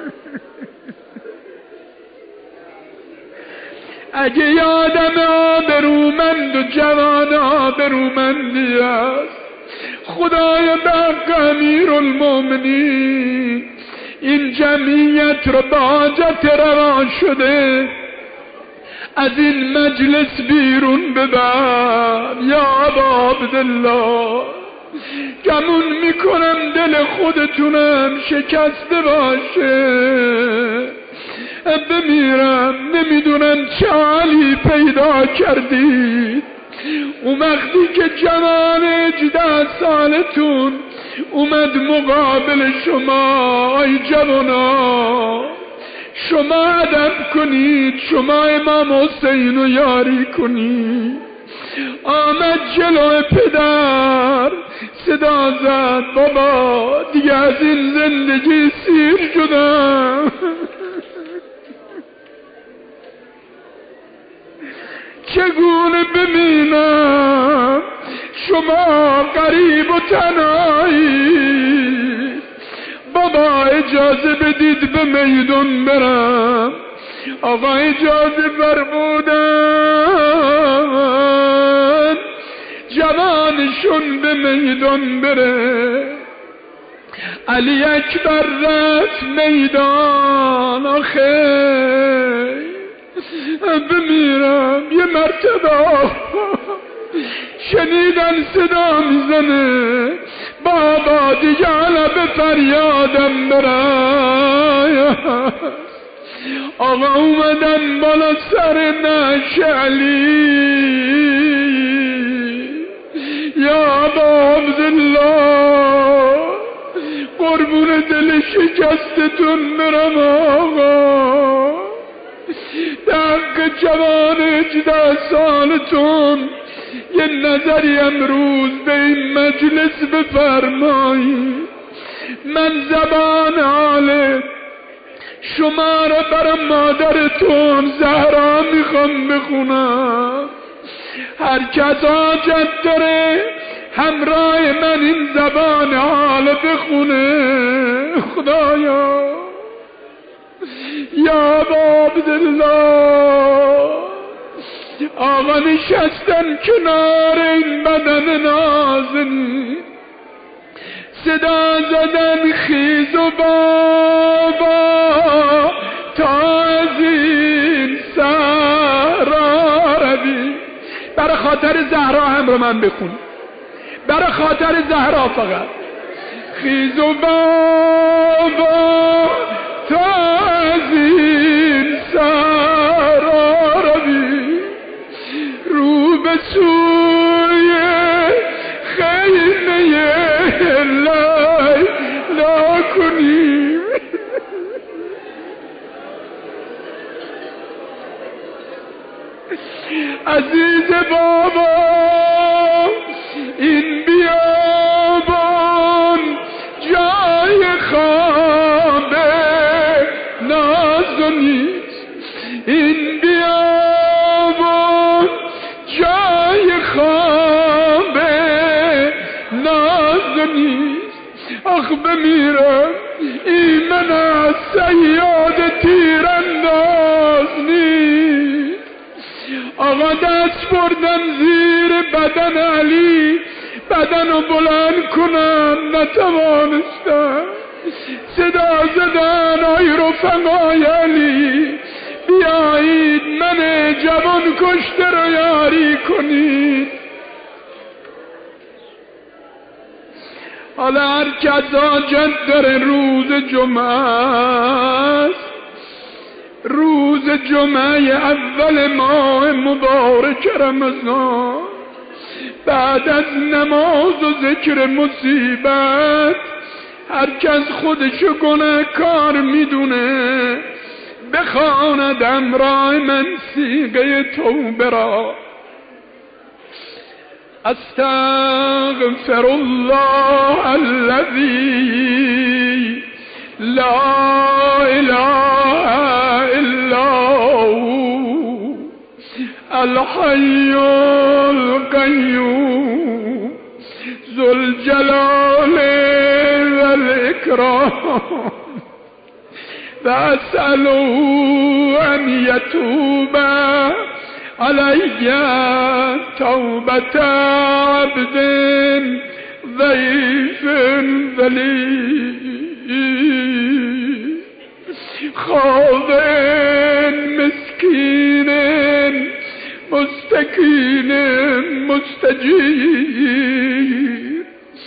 اگه یه آدم آبرومند و جوان آبرومندی است، خدای به حق امیرالمومنین این جمعیت رو به حاجت روا شده از این مجلس بیرون ببر. یا ابا عبدالله، گمون میکنم دل خودتونم شکسته باشه. بمیرم نمیدونم چه حالی پیدا کردید. اون وقتی که جوان هجده سالتون اومد مقابل شما، ای جوانا شما ادب کنید، شما امام حسین رو یاری کنید. آمد جلو پدر صدا زد بابا دیگه از این زندگی سیر شدم، چگونه ببینم شما غریب و تنهایی. بابا اجازه بدید به میدان برم. آقا اجازه فرمودن جوانشون به میدان بره. علی اکبر رفت میدان. آخه بمیرم یه مرتبه شنیدن صدا میزنه بابا دیگه حالا به فریادم برای. آقا اومدن بالا سر نعش علی، یا ابا عبدالله قربون دل شکستتون برم آقا، دق جوان هجده سالتون یه نظری امروز به این مجلس بفرمایید. من زبان حال شما را برای مادرتون زهرا میخوام بخونم. هر کس حاجت داره همراه من این زبان حال بخونه. خدایا یا عبدالله آقا نشستن کنار این بدن نازنین، صدا زدن خیز و بابا تا از این صحرا روی. برای خاطر زهرا هم رو من بخون، برای خاطر زهرا فقط. خیز و بابا تا از این صحرا روی، رو به سوی خیمه لیلا کنیم. عزیز بابا این بیابان جای خواب ناز نیست، این بیابان جای خواب ناز نیست. آخ بمیرم ایمن از صیاد تیرانداز نیست. آقا دست بردن زیر بدن علی، بدن رو بلند کنم نتوانستم. صدا زدن آی رفقای علی بیایید من جوان کشته رو یاری کنید. حالا هر کس حاجت داره روز جمعه است، روز جمعه اول ماه مبارک رمضان، بعد از نماز و ذکر مصیبت هر کس خودشو گناهکار میدونه بخواند امرای من صیغه توبه را. استغفر الله الذي لا اله الا هو الحي القيوم ذو الجلال والإكرام وأسأله أن يتوب علي توبة عبد ضعيف ذليل خاضع مسكين مستكين مستجير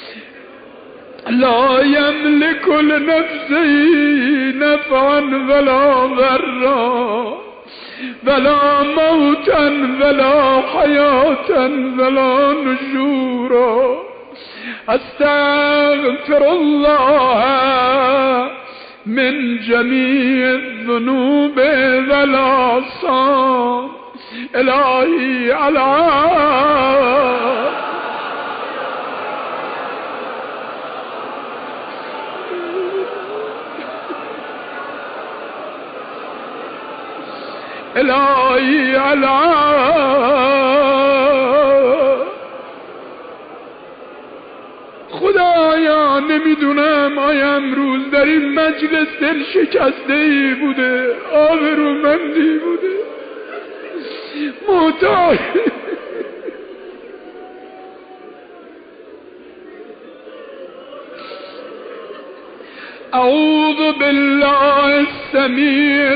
لا يملك لنفسه نفعا ولا ضرا ولا موتا ولا حياة ولا نشورا. استغفر الله من جميع الذنوب والآثام. إلهي على الهی علا خدایا نمیدونم آیا امروز در این مجلس دل شکسته ای بوده، آبرومندی بوده، محتاج اعوذ بالله السمیع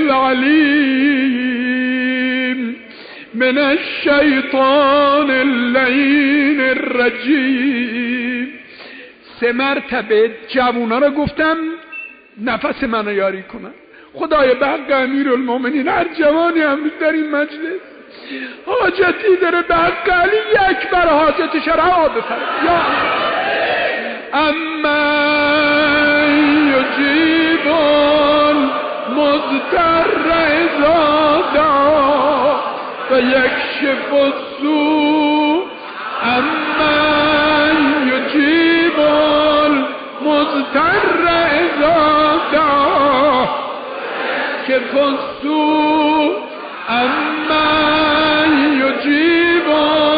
العلیم من الشیطان اللعین الرجیم. سه مرتبه جوونا رو گفتم نفس منو یاری کنن. خدای به حق امیرالمومنین هر جوانی هم در این مجلس حاجتی داره به حق علی یک بر حاجتش رها بفرما. یا اما یجیب المضطر اذا دعا و یکشف السوء. اما یجیب المضطر اذا دعا یکشف السوء. اما یجیب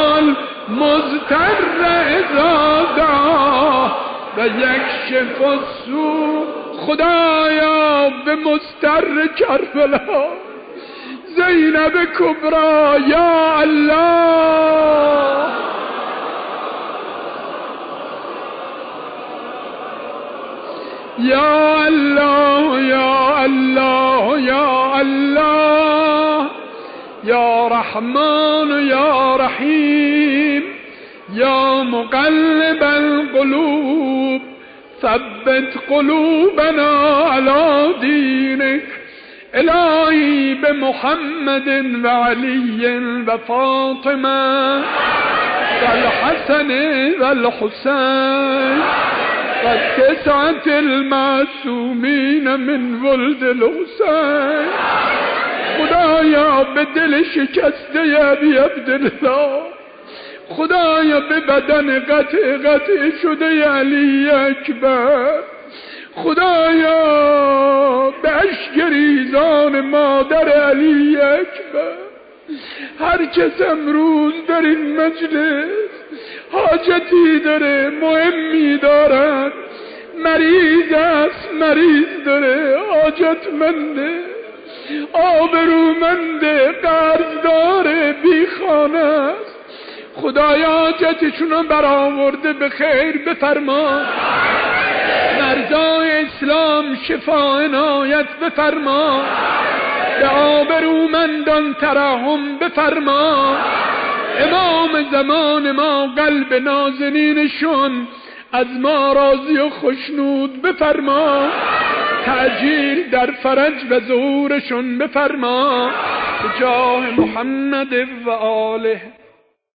المضطر اذا دعا و یکشف السوء. خدایا به مضطر کربلا زینب کبرا یا الله، یا الله یا الله یا الله، یا رحمان یا رحیم، یا مقلب القلوب ثبت قلوبنا على دینک. الهی به محمد و علی و فاطمه و الحسن و الحسین و تسعة المعصومین من ولد الحسین. خدایا به دل شکسته ابی عبدالله، خدایا به بدن قطع قطع شده علی اکبر، خدایا به اشک ریزان مادر علی اکبر، هر کس امروز در این مجلس حاجتی داره، مهمی دارد، مریض است، مریض داره، حاجتمنده، آبرومنده، قرض داره، بی خانه است. خدایا حاجتشونو برآورده به خیر بفرما، مرزای اسلام شفا عنایت بفرما، به آبرومندان ترحم بفرما. امام زمان ما قلب نازنینشون از ما راضی و خوشنود بفرما، تعجیل در فرج و ظهورشون بفرما، به جاه محمد و آله.